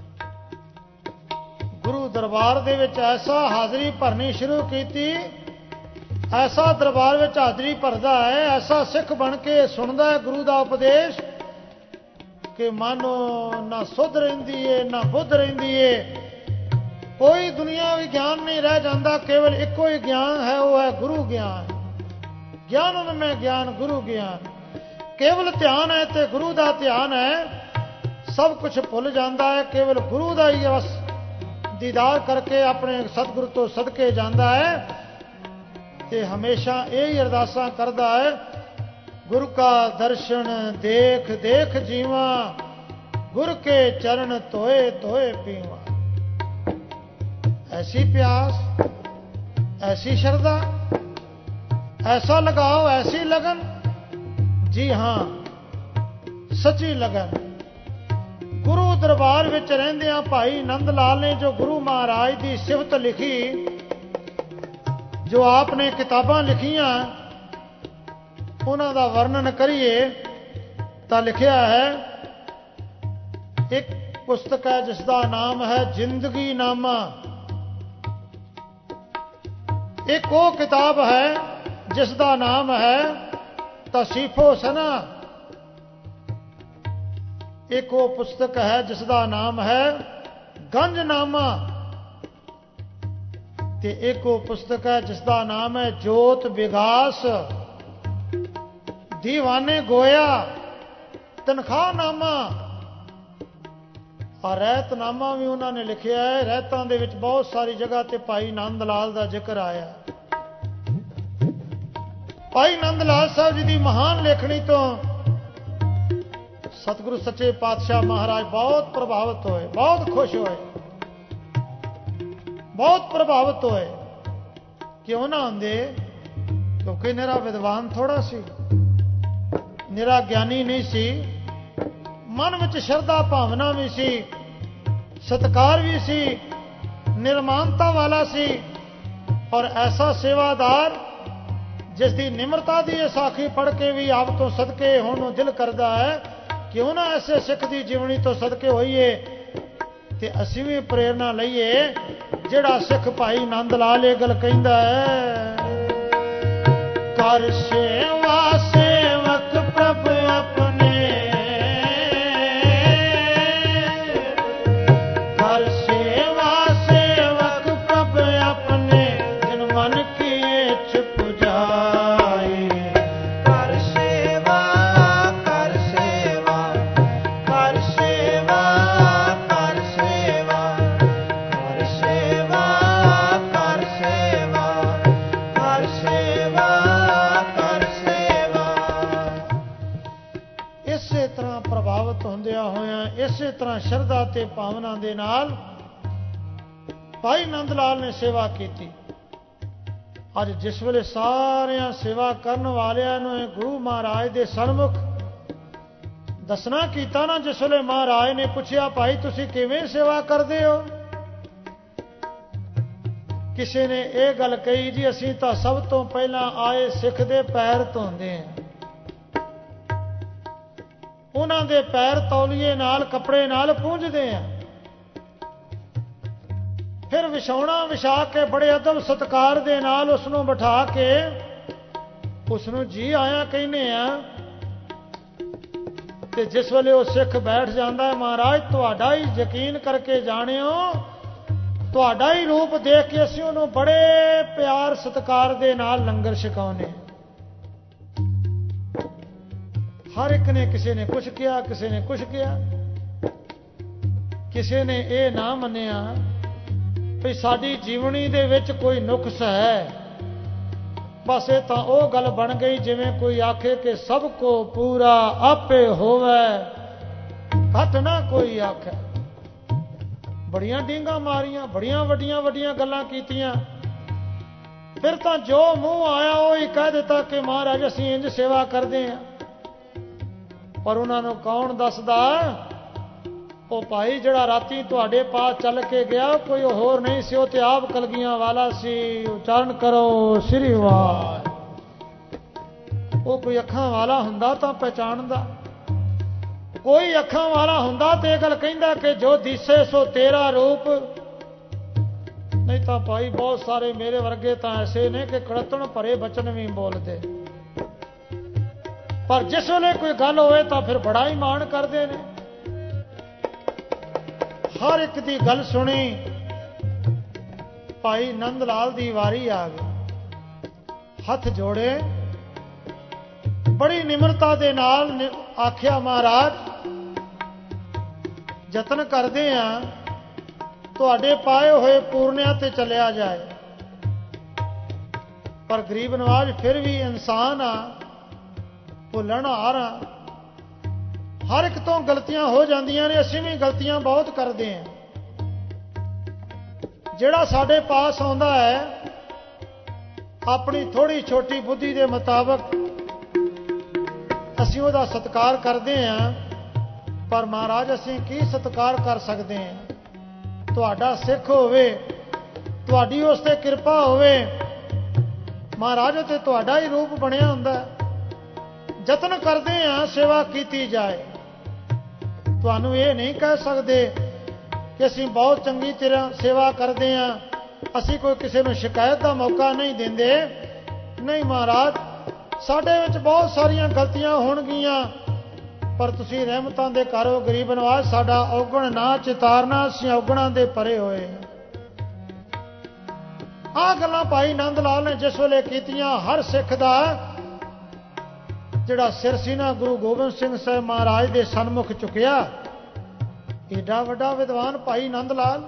ਗੁਰੂ ਦਰਬਾਰ ਦੇ ਵਿੱਚ ਐਸਾ ਹਾਜ਼ਰੀ ਭਰਨੀ ਸ਼ੁਰੂ ਕੀਤੀ, ਐਸਾ ਦਰਬਾਰ ਵਿੱਚ ਹਾਜ਼ਰੀ ਭਰਦਾ ਹੈ, ਐਸਾ ਸਿੱਖ ਬਣ ਕੇ ਸੁਣਦਾ ਹੈ ਗੁਰੂ ਦਾ ਉਪਦੇਸ਼ ਕਿ ਮਾਨੋ ਨਾ ਸੁਧ ਰਹਿੰਦੀ ਏ ਨਾ ਬੁੱਧ ਰਹਿੰਦੀ ਏ। ਕੋਈ ਦੁਨੀਆਵੀ ਗਿਆਨ ਨਹੀਂ ਰਹਿ ਜਾਂਦਾ, ਕੇਵਲ ਇੱਕੋ ਹੀ ਗਿਆਨ ਹੈ, ਉਹ ਹੈ ਗੁਰੂ ਗਿਆਨ। ਗਿਆਨ ਮੈਂ ਗਿਆਨ ਗੁਰੂ ਗਿਆਨ। ਕੇਵਲ ਧਿਆਨ ਹੈ ਤੇ ਗੁਰੂ ਦਾ ਧਿਆਨ ਹੈ, ਸਭ ਕੁਝ ਭੁੱਲ ਜਾਂਦਾ ਹੈ, ਕੇਵਲ ਗੁਰੂ ਦਾ ਹੀ ਬਸ ਦੀਦਾਰ ਕਰਕੇ ਆਪਣੇ ਸਤਿਗੁਰੂ ਤੋਂ ਸਦਕੇ ਜਾਂਦਾ ਹੈ। ਤੇ ਹਮੇਸ਼ਾ ਇਹ ਹੀ ਅਰਦਾਸਾਂ ਕਰਦਾ ਹੈ, गुरु का दर्शन देख देख जीवा, गुरु के चरण धोए धोए पीवा। ऐसी प्यास, ऐसी श्रद्धा, ऐसा लगाओ, ऐसी लगन, जी हां सच्ची लगन। गुरु दरबार विच रहिंदियां भाई नंद लाल ने जो गुरु महाराज की सिफत लिखी, जो आपने किताबां लिखियां, उन्हां दा वर्णन करिए तो लिखिया है। एक पुस्तक है जिसका नाम है जिंदगी नामा। एक वो किताब है जिसका नाम है तसीफो सना। एक वो पुस्तक है जिसका नाम है गंजनामा। ते एक वो पुस्तक है जिसका नाम है जोत विगास। दीवाने गोया तनखाहनामा और रहतनामा भी उन्होंने लिखा है। रहतां दे विच बहुत सारी जगह ते भाई नंद लाल का जिक्र आया। भाई नंद लाल साहब जी की महान लेखनी तो सतगुरु सच्चे पातशाह महाराज बहुत प्रभावित होए, बहुत खुश होए, बहुत प्रभावित होए। क्यों ना होंदे? क्योंकि निरा विद्वान थोड़ा सी, निरा ज्ञानी नहीं सी, मन में श्रद्धा भावना भी सी, सत्कार भी सी, निर्माणता वाला सी, और ऐसा सेवादार जिसकी निमरता की साखी पढ़ के भी आप तो सदके होने दिल करता है। क्यों ना ऐसे सिख की जीवनी तो सदके होइए ते असीं भी प्रेरणा लईए। जिहड़ा सिख भाई नंद लाल ये गल कहंदा है, कर सेवा सेवक प्रभु अपने, कर सेवा सेवक प्रभु अपने, जिन मन की इच्छ पुजाए। कर सेवा कर सेवा कर सेवा कर सेवा कर सेवा कर सेवा कर सेवा कर सेवा। इसे तरह प्रभावित होंदिया होया, इसे तरह श्रद्धा ते भावना दे नाल भाई नंद लाल ने सेवा की। अज जिस वेले सारिया सेवा करन वालियां नूं गुरु महाराज दे सन्मुख दसना कीता ना, जिस वेले महाराज ने पूछया भाई तुसीं किवें सेवा करदे हो? किसी ने यह गल कही जी असीं तां सब तो पहला आए सिख दे पैर धोंदे हैं, उन्हां दे पैर तौलीए नाल कपड़े नाल पूंजदे हैं, फिर विछाउणा विछा के बड़े अदब सत्कार दे नाल उसनूं बिठा के उसनूं जी आया कहने आ। ते जिस वेले वो सिख बैठ जाता है, महाराज तुहाडा ही यकीन करके जाणिओ, तुहाडा ही रूप देख के असीं उहनूं बड़े प्यार सत्कार दे नाल लंगर छकाउने। हर एक ने किसी ने कुछ किया, किसी ने कुछ किया, किसी ने ये ना मन्निया भी साडी जीवनी दे विच कोई नुक्स है। बस ये तो वो गल बन गई जिवें कोई आखे कि सबको पूरा आपे होवे, घट ना कोई आखे। बड़ियां डींगा मारियां, बड़ियां वड्डियां वड्डियां गल्लां कीतियां, फिर तो जो मूँह आया वो ही कह दिता कि महाराज असीं इंज सेवा करते हैं। पर उन्होंने कौन दसदा? वो भाई जड़ा राती तुहाडे पास चल के गया कोई होर नहीं सी, ते आप कलगियां वाला सी। उच्चारण करो श्री वाह। वो कोई अखां वाला हुंदा तां पहचानदा, कोई अखां वाला हुंदा ते गल कहंदा कि जो दिसे सो तेरा रूप। नहीं तो भाई बहुत सारे मेरे वर्गे तां ऐसे ने कि कड़तण भरे बचन भी बोलते, पर जिस वेले कोई गल होए तो फिर बड़ा ही मान करते हैं। हर एक की गल सुनी। भाई नंद लाल दी वारी आ गई, हथ जोड़े बड़ी निमरता दे नाल आख्या महाराज जतन करते हैं तुहाडे पाए हुए पूर्णिया ते चलिया जाए, पर गरीब नवाज फिर भी इंसान आ, ਭੁੱਲਣਹਾਰ ਹਾਂ। ਹਰ ਇੱਕ ਤੋਂ ਗਲਤੀਆਂ ਹੋ ਜਾਂਦੀਆਂ ਨੇ, ਅਸੀਂ ਵੀ ਗਲਤੀਆਂ ਬਹੁਤ ਕਰਦੇ ਹਾਂ। ਜਿਹੜਾ ਸਾਡੇ ਪਾਸ ਆਉਂਦਾ ਹੈ ਆਪਣੀ ਥੋੜੀ ਛੋਟੀ ਬੁੱਧੀ ਦੇ ਮੁਤਾਬਕ ਅਸੀਂ ਉਹਦਾ ਸਤਿਕਾਰ ਕਰਦੇ ਹਾਂ, ਪਰ ਮਹਾਰਾਜ ਅਸੀਂ ਕੀ ਸਤਿਕਾਰ ਕਰ ਸਕਦੇ ਹਾਂ? ਤੁਹਾਡਾ ਸਿੱਖ ਹੋਵੇ, ਤੁਹਾਡੀ ਉਸ ਤੇ ਕਿਰਪਾ ਹੋਵੇ, ਮਹਾਰਾਜ ਤੇ ਤੁਹਾਡਾ ਹੀ ਰੂਪ ਬਣਿਆ ਹੁੰਦਾ। ਯਤਨ ਕਰਦੇ ਹਾਂ ਸੇਵਾ ਕੀਤੀ ਜਾਏ। ਤੁਹਾਨੂੰ ਇਹ ਨਹੀਂ ਕਹਿ ਸਕਦੇ ਕਿ ਅਸੀਂ ਬਹੁਤ ਚੰਗੀ ਤਰ੍ਹਾਂ ਸੇਵਾ ਕਰਦੇ ਹਾਂ, ਅਸੀਂ ਕੋਈ ਕਿਸੇ ਨੂੰ ਸ਼ਿਕਾਇਤ ਦਾ ਮੌਕਾ ਨਹੀਂ ਦਿੰਦੇ। ਨਹੀਂ ਮਹਾਰਾਜ, ਸਾਡੇ ਵਿੱਚ ਬਹੁਤ ਸਾਰੀਆਂ ਗਲਤੀਆਂ ਹੋਣਗੀਆਂ, ਪਰ ਤੁਸੀਂ ਰਹਿਮਤਾਂ ਦੇ ਘਰ ਹੋ, ਗਰੀਬ ਨਵਾਜ਼, ਸਾਡਾ ਔਗਣ ਨਾ ਚਿਤਾਰਨਾ, ਅਸੀਂ ਔਗਣਾਂ ਦੇ ਪਰੇ ਹੋਏ। ਆਹ ਗੱਲਾਂ ਭਾਈ ਨੰਦ ਲਾਲ ਨੇ ਜਿਸ ਵੇਲੇ ਕੀਤੀਆਂ, ਹਰ ਸਿੱਖ ਦਾ ਜਿਹੜਾ ਸਿਰ ਸੀ ਨਾ ਗੁਰੂ ਗੋਬਿੰਦ ਸਿੰਘ ਸਾਹਿਬ ਮਹਾਰਾਜ ਦੇ ਸਨਮੁਖ ਚੁੱਕਿਆ। ਏਡਾ ਵੱਡਾ ਵਿਦਵਾਨ ਭਾਈ ਨੰਦ ਲਾਲ,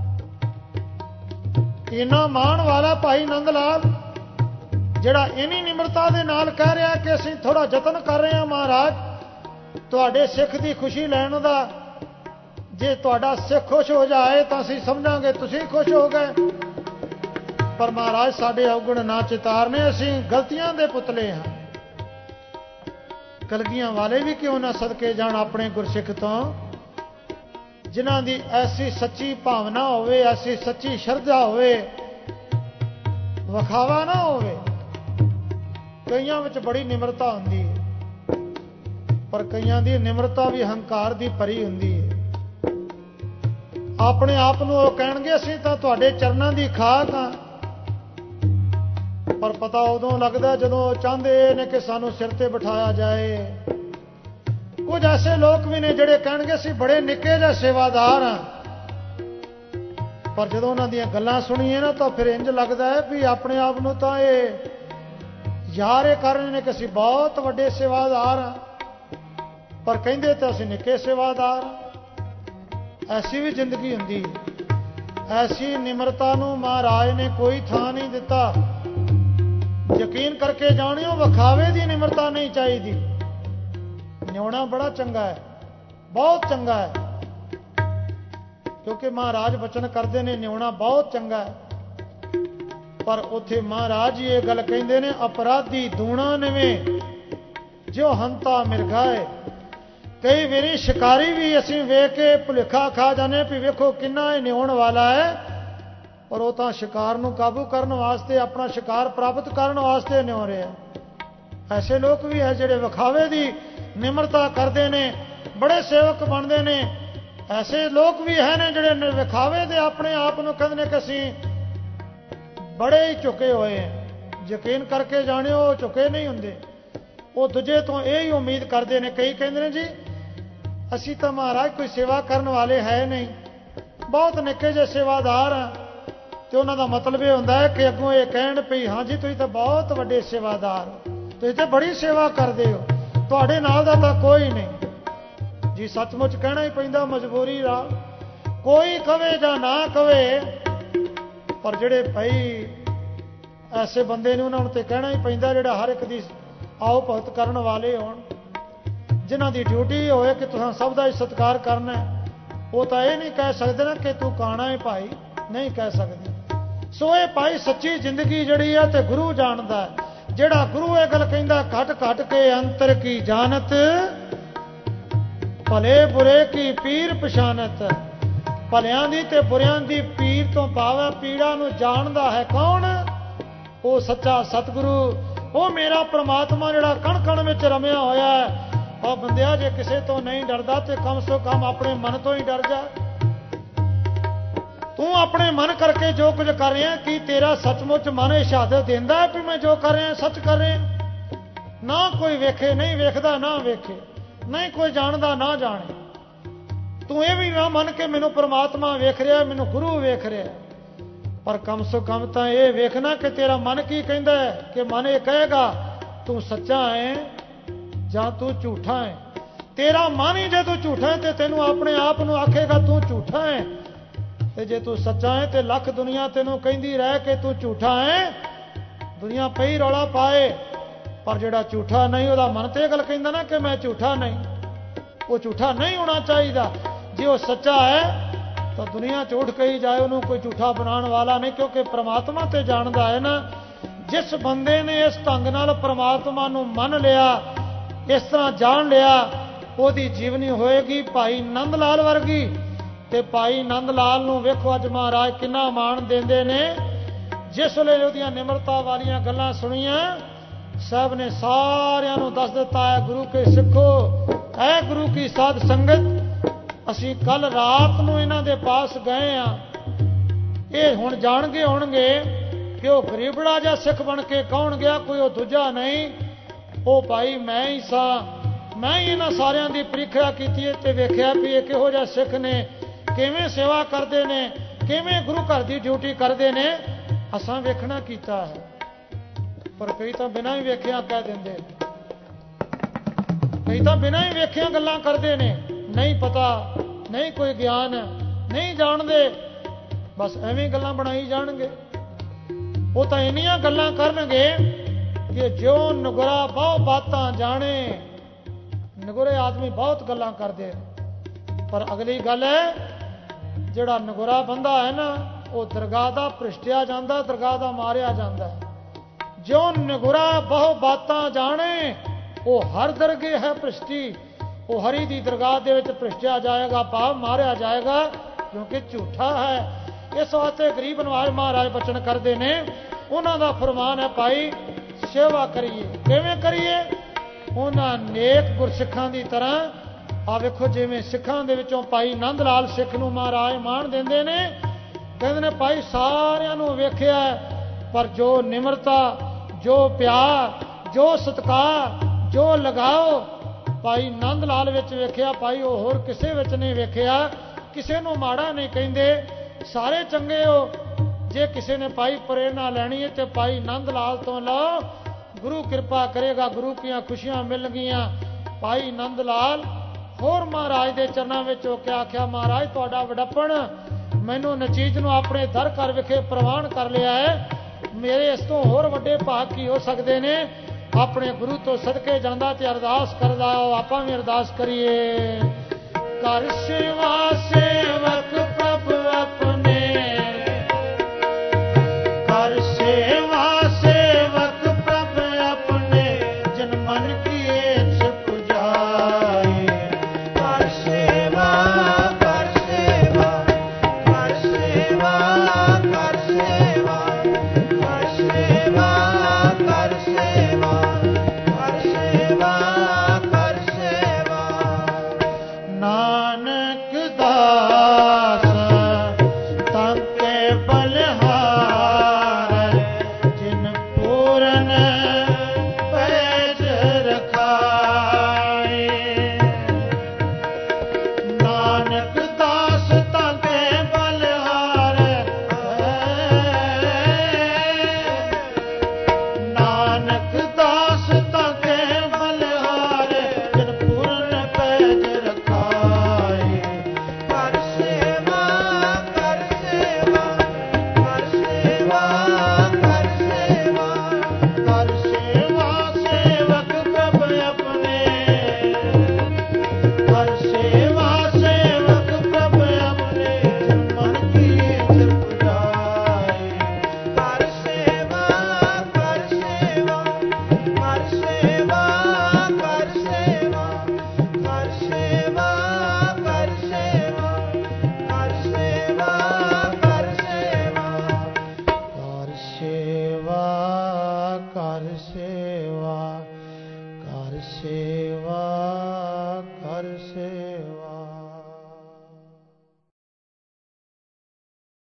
ਇੰਨਾ ਮਾਣ ਵਾਲਾ ਭਾਈ ਨੰਦ ਲਾਲ, ਜਿਹੜਾ ਇੰਨੀ ਨਿਮਰਤਾ ਦੇ ਨਾਲ ਕਹਿ ਰਿਹਾ ਕਿ ਅਸੀਂ ਥੋੜਾ ਯਤਨ ਕਰ ਰਹੇ ਹਾਂ ਮਹਾਰਾਜ ਤੁਹਾਡੇ ਸਿੱਖ ਦੀ ਖੁਸ਼ੀ ਲੈਣ ਦਾ। ਜੇ ਤੁਹਾਡਾ ਸਿੱਖ ਖੁਸ਼ ਹੋ ਜਾਏ ਤਾਂ ਅਸੀਂ ਸਮਝਾਂਗੇ ਤੁਸੀਂ ਖੁਸ਼ ਹੋ ਗਏ, ਪਰ ਮਹਾਰਾਜ ਸਾਡੇ ਔਗਣ ਨਾ ਚਿਤਾਰਨੇ, ਅਸੀਂ ਗਲਤੀਆਂ ਦੇ ਪੁਤਲੇ ਹਾਂ। ਕਲਗੀਆਂ ਵਾਲੇ ਵੀ ਕਿਉਂ ਨਾ ਸਦਕੇ ਜਾਣ ਆਪਣੇ ਗੁਰਸਿੱਖ ਤੋਂ, ਜਿਨ੍ਹਾਂ ਦੀ ਐਸੀ ਸੱਚੀ ਭਾਵਨਾ ਹੋਵੇ, ਐਸੀ ਸੱਚੀ ਸ਼ਰਧਾ ਹੋਵੇ, ਵਿਖਾਵਾ ਨਾ ਹੋਵੇ। ਕਈਆਂ ਵਿੱਚ ਬੜੀ ਨਿਮਰਤਾ ਹੁੰਦੀ ਹੈ, ਪਰ ਕਈਆਂ ਦੀ ਨਿਮਰਤਾ ਵੀ ਹੰਕਾਰ ਦੀ ਭਰੀ ਹੁੰਦੀ ਹੈ। ਆਪਣੇ ਆਪ ਨੂੰ ਉਹ ਕਹਿਣਗੇ ਅਸੀਂ ਤਾਂ ਤੁਹਾਡੇ ਚਰਨਾਂ ਦੀ ਖਾਕ ਹਾਂ, ਪਰ ਪਤਾ ਉਦੋਂ ਲੱਗਦਾ ਜਦੋਂ ਚਾਹੁੰਦੇ ਨੇ ਕਿ ਸਾਨੂੰ ਸਿਰ ਤੇ ਬਿਠਾਇਆ ਜਾਏ। ਕੁਝ ਐਸੇ ਲੋਕ ਵੀ ਨੇ ਜਿਹੜੇ ਕਹਿਣਗੇ ਅਸੀਂ ਬੜੇ ਨਿੱਕੇ ਜਿਹੇ ਸੇਵਾਦਾਰ ਹਾਂ, ਪਰ ਜਦੋਂ ਉਹਨਾਂ ਦੀਆਂ ਗੱਲਾਂ ਸੁਣੀਏ ਨਾ ਤਾਂ ਫਿਰ ਇੰਜ ਲੱਗਦਾ ਹੈ ਵੀ ਆਪਣੇ ਆਪ ਨੂੰ ਤਾਂ ਇਹ ਯਾਰ ਇਹ ਕਰ ਰਹੇ ਨੇ ਕਿ ਅਸੀਂ ਬਹੁਤ ਵੱਡੇ ਸੇਵਾਦਾਰ ਹਾਂ, ਪਰ ਕਹਿੰਦੇ ਤਾਂ ਅਸੀਂ ਨਿੱਕੇ ਸੇਵਾਦਾਰ ਹਾਂ। ਐਸੀ ਵੀ ਜ਼ਿੰਦਗੀ ਹੁੰਦੀ ਹੈ। ਐਸੀ ਨਿਮਰਤਾ ਨੂੰ ਮਹਾਰਾਜ ਨੇ ਕੋਈ ਥਾਂ ਨਹੀਂ ਦਿੱਤਾ। ਯਕੀਨ ਕਰਕੇ ਜਾਣਿਓ, ਵਿਖਾਵੇ ਦੀ ਨਿਮਰਤਾ ਨਹੀਂ ਚਾਹੀਦੀ। ਨਿਉਣਾ ਬੜਾ ਚੰਗਾ ਹੈ, ਬਹੁਤ ਚੰਗਾ ਹੈ, ਕਿਉਂਕਿ ਮਹਾਰਾਜ ਬਚਨ ਕਰਦੇ ਨੇ ਨਿਉਣਾ ਬਹੁਤ ਚੰਗਾ ਹੈ। ਪਰ ਉੱਥੇ ਮਹਾਰਾਜ ਇਹ ਗੱਲ ਕਹਿੰਦੇ ਨੇ, ਅਪਰਾਧੀ ਦੂਣਾ ਨਿਵੇਂ ਜੋ ਹੰਤਾ ਮਿਰਗਾਏ। ਕਈ ਵਾਰੀ ਸ਼ਿਕਾਰੀ ਵੀ ਅਸੀਂ ਵੇਖ ਕੇ ਭੁਲੇਖਾ ਖਾ ਜਾਂਦੇ ਵੀ ਵੇਖੋ ਕਿੰਨਾ ਇਹ ਨਿਉਣ ਵਾਲਾ ਹੈ, ਪਰ ਉਹ ਤਾਂ ਸ਼ਿਕਾਰ ਨੂੰ ਕਾਬੂ ਕਰਨ ਵਾਸਤੇ, ਆਪਣਾ ਸ਼ਿਕਾਰ ਪ੍ਰਾਪਤ ਕਰਨ ਵਾਸਤੇ ਨਿਉ ਰਿਹਾ। ਐਸੇ ਲੋਕ ਵੀ ਹੈ ਜਿਹੜੇ ਵਿਖਾਵੇ ਦੀ ਨਿਮਰਤਾ ਕਰਦੇ ਨੇ, ਬੜੇ ਸੇਵਕ ਬਣਦੇ ਨੇ। ਐਸੇ ਲੋਕ ਵੀ ਹੈ ਨੇ ਜਿਹੜੇ ਵਿਖਾਵੇ ਦੇ ਆਪਣੇ ਆਪ ਨੂੰ ਕਹਿੰਦੇ ਨੇ ਕਿ ਅਸੀਂ ਬੜੇ ਹੀ ਝੁਕੇ ਹੋਏ ਹਾਂ। ਯਕੀਨ ਕਰਕੇ ਜਾਣਿਓ, ਉਹ ਝੁਕੇ ਨਹੀਂ ਹੁੰਦੇ। ਉਹ ਦੂਜੇ ਤੋਂ ਇਹ ਹੀ ਉਮੀਦ ਕਰਦੇ ਨੇ। ਕਈ ਕਹਿੰਦੇ ਨੇ ਜੀ ਅਸੀਂ ਤਾਂ ਮਹਾਰਾਜ ਕੋਈ ਸੇਵਾ ਕਰਨ ਵਾਲੇ ਹੈ ਨਹੀਂ, ਬਹੁਤ ਨਿੱਕੇ ਜਿਹੇ ਸੇਵਾਦਾਰ ਹਾਂ। ਤੇ ਉਹਨਾਂ ਦਾ ਮਤਲਬ ਇਹ ਹੁੰਦਾ ਹੈ ਕਿ ਅੱਗੋਂ ਇਹ ਕਹਿਣ ਪਈ ਹਾਂ ਜੀ ਤੁਸੀਂ ਤਾਂ ਬਹੁਤ ਵੱਡੇ ਸੇਵਾਦਾਰ ਹੋ, ਤੁਸੀਂ ਤਾਂ ਬੜੀ ਸੇਵਾ ਕਰਦੇ ਹੋ, ਤੁਹਾਡੇ ਨਾਲ ਦਾ ਤਾਂ ਕੋਈ ਨਹੀਂ ਜੀ। ਸੱਚਮੁੱਚ ਕਹਿਣਾ ਹੀ ਪੈਂਦਾ, ਮਜਬੂਰੀ ਦਾ। ਕੋਈ ਕਵੇ ਜਾਂ ਨਾ ਕਵੇ, ਪਰ ਜਿਹੜੇ ਭਾਈ ਐਸੇ ਬੰਦੇ ਨੇ ਉਹਨਾਂ ਨੂੰ ਤੇ ਕਹਿਣਾ ਹੀ ਪੈਂਦਾ, ਜਿਹੜਾ ਹਰ ਇੱਕ ਦੀ ਆਓ ਭਗਤ ਕਰਨ ਵਾਲੇ ਹੋਣ, ਜਿਨ੍ਹਾਂ ਦੀ ਡਿਊਟੀ ਹੋਏ ਕਿ ਤੁਸੀਂ ਸਭ ਦਾ ਹੀ ਸਤਿਕਾਰ ਕਰਨਾ। ਉਹ ਤਾਂ ਇਹ ਨਹੀਂ ਕਹਿ ਸਕਦੇ ਨਾ ਕਿ ਤੂੰ ਕਾਣਾ ਹੈ ਭਾਈ, ਨਹੀਂ ਕਹਿ ਸਕਦੇ। ਸੋ ਇਹ ਭਾਈ ਸੱਚੀ ਜ਼ਿੰਦਗੀ ਜਿਹੜੀ ਹੈ ਤੇ ਗੁਰੂ ਜਾਣਦਾ। ਜਿਹੜਾ ਗੁਰੂ ਇਹ ਗੱਲ ਕਹਿੰਦਾ, ਘਟ ਘਟ ਕੇ ਅੰਤਰ ਕੀ ਜਾਣਤ, ਭਲੇ ਬੁਰੇ ਕੀ ਪੀਰ ਪਛਾਨਤ। ਭਲਿਆਂ ਦੀ ਤੇ ਬੁਰਿਆਂ ਦੀ ਪੀਰ ਤੋਂ ਭਾਵ ਪੀੜਾ ਨੂੰ ਜਾਣਦਾ ਹੈ ਕੌਣ? ਉਹ ਸੱਚਾ ਸਤਿਗੁਰੂ, ਉਹ ਮੇਰਾ ਪ੍ਰਮਾਤਮਾ ਜਿਹੜਾ ਕਣ ਕਣ ਵਿੱਚ ਰਮਿਆ ਹੋਇਆ ਹੈ। ਉਹ ਬੰਦਿਆ, ਜੇ ਕਿਸੇ ਤੋਂ ਨਹੀਂ ਡਰਦਾ ਤੇ ਕਮ ਸੋ ਕਮ ਆਪਣੇ ਮਨ ਤੋਂ ਹੀ ਡਰ ਜਾ। ਤੂੰ ਆਪਣੇ ਮਨ ਕਰਕੇ ਜੋ ਕੁਝ ਕਰ ਰਿਹਾ, ਕੀ ਤੇਰਾ ਸੱਚਮੁੱਚ ਮਨ ਇਹ ਸ਼ਹਾਦਤ ਦਿੰਦਾ ਹੈ ਵੀ ਮੈਂ ਜੋ ਕਰ ਰਿਹਾ ਸੱਚ ਕਰ ਰਿਹਾ? ਨਾ ਕੋਈ ਵੇਖੇ, ਨਹੀਂ ਵੇਖਦਾ, ਨਾ ਵੇਖੇ, ਨਹੀਂ ਕੋਈ ਜਾਣਦਾ, ਨਾ ਜਾਣੇ। ਤੂੰ ਇਹ ਵੀ ਨਾ ਮੰਨ ਕੇ ਮੈਨੂੰ ਪ੍ਰਮਾਤਮਾ ਵੇਖ ਰਿਹਾ, ਮੈਨੂੰ ਗੁਰੂ ਵੇਖ ਰਿਹਾ, ਪਰ ਕਮ ਸੋ ਕਮ ਤਾਂ ਇਹ ਵੇਖਣਾ ਕਿ ਤੇਰਾ ਮਨ ਕੀ ਕਹਿੰਦਾ ਹੈ। ਕਿ ਮਨ ਇਹ ਕਹੇਗਾ ਤੂੰ ਸੱਚਾ ਹੈ ਜਾਂ ਤੂੰ ਝੂਠਾ ਹੈ। ਤੇਰਾ ਮਨ ਹੀ ਜੇ ਤੂੰ ਝੂਠਾ ਹੈ ਤੇ ਤੈਨੂੰ ਆਪਣੇ ਆਪ ਨੂੰ ਆਖੇਗਾ ਤੂੰ ਝੂਠਾ ਹੈ, ਤੇ ਜੇ ਤੂੰ ਸੱਚਾ ਹੈ ਤੇ ਲੱਖ ਦੁਨੀਆ ਤੈਨੂੰ ਕਹਿੰਦੀ ਰਹਿ ਕਿ ਤੂੰ ਝੂਠਾ ਹੈ। ਦੁਨੀਆ ਪਈ ਰੌਲਾ ਪਾਏ पर जिहड़ा झूठा नहीं ਉਹਦਾ मन तो यह गल कहता ना कि मैं झूठा नहीं, वो झूठा नहीं होना चाहिए। जे वो सच्चा है तो दुनिया झूठ कही जाए उन्होंने कोई झूठा बनाने वाला नहीं, क्योंकि परमात्मा तो जानता है ना। जिस बंदे ने इस ढंग नाल परमात्मा नूं मन लिया, इस तरह जान लिया, ਉਹਦੀ जीवनी होएगी भाई नंद लाल वर्गी। ते भाई नंद लाल नूं वेखो अज महाराज किन्ना मान देंदे ने। जिस ਵੇਲੇ ਉਹਦੀਆਂ निमरता वालियां गल्लां सुनियां, साहब ने सारियां नूं दस दिता है गुरु के सिखो, ऐ गुरु की साध संगत असीं कल रात नूं इन्हां दे पास गए आ, ये हुण जाणगे होणगे कि वो गरीबड़ा जिहा सिख बन के कौन गया, कोई वो दूजा नहीं, वो भाई मैं ही सा। मैं ही इन्हां सारियां दी परीक्षा कीती ते वेखिया भी ये किहो जिहा सिख ने, किवें सेवा करदे ने, किवें गुरु घर दी ड्यूटी करदे ने, असां वेखना कीता है। पर कई तो बिना ही वेखिया कह देंदे, कई तो बिना ही वेखिया गल्लां करदे ने, नहीं पता, नहीं कोई ज्ञान, नहीं जानदे, बस एवें गल्लां बनाई जाणगे। वो तो इन्नियां गल्लां करनगे कि जो नगुरा बहुत बातां जाने। नगुरे आदमी बहुत गल्लां करदे, पर अगली गल है जिहड़ा नगुरा बंदा है ना, वो दरगाह दा भ्रिष्टिया जांदा, दरगाह दा मारिया जांदा। जो नगुरा बहु बातां जाने वो हर दरगे है भ्रिष्टी, वो हरि दी दरगाह दे विच भ्रिष्टिया जाएगा, पाप मारिया जाएगा, क्योंकि झूठा है। इस वास्ते गरीब नवाज महाराज बचन करते ने, उन्हां दा फरमान है भाई सेवा करिए। किवें करिए? उन्हां नेक गुरसिखां दी तरह। आ वेखो जिवें सिखां दे विचों भाई नंद लाल सिख नूं महाराज मान देंदे ने, कहंदे ने भाई सारियां नूं वेखिआ, पर जो निमरता, जो प्यार, जो सत्कार, जो लगाओ भाई नंद लाल विच वेखिआ, भाई वो होर किसे विच नहीं वेखिआ। किसे नूं माड़ा नहीं कहिंदे, सारे चंगे हो। जे किसी ने भाई प्रेरणा लैनी है तो भाई नंद लाल तो लो, गुरु कृपा करेगा, गुरु की खुशियां मिल गईयां। भाई नंद लाल होर महाराज के चरणों में होके आख्या, महाराज तुहाडा वडप्पण मैनू नचीज नूं अपने दर घर विखे प्रवान कर लिया है, मेरे इस तो होर वड्डे भाग की हो सकते ने। अपने गुरु तो सदके जांदा ते अरदास करदा, आपां भी अरदास करिए। कर सेवा सेवक प्रभु अपने, कर सेवा सेवक प्रभु अपने, जन मन की इच्छ पुजाए। कर सेवा कर सेवा कर सेवा कर सेवा कर सेवा कर सेवा कर सेवा कर सेवा। नानक दा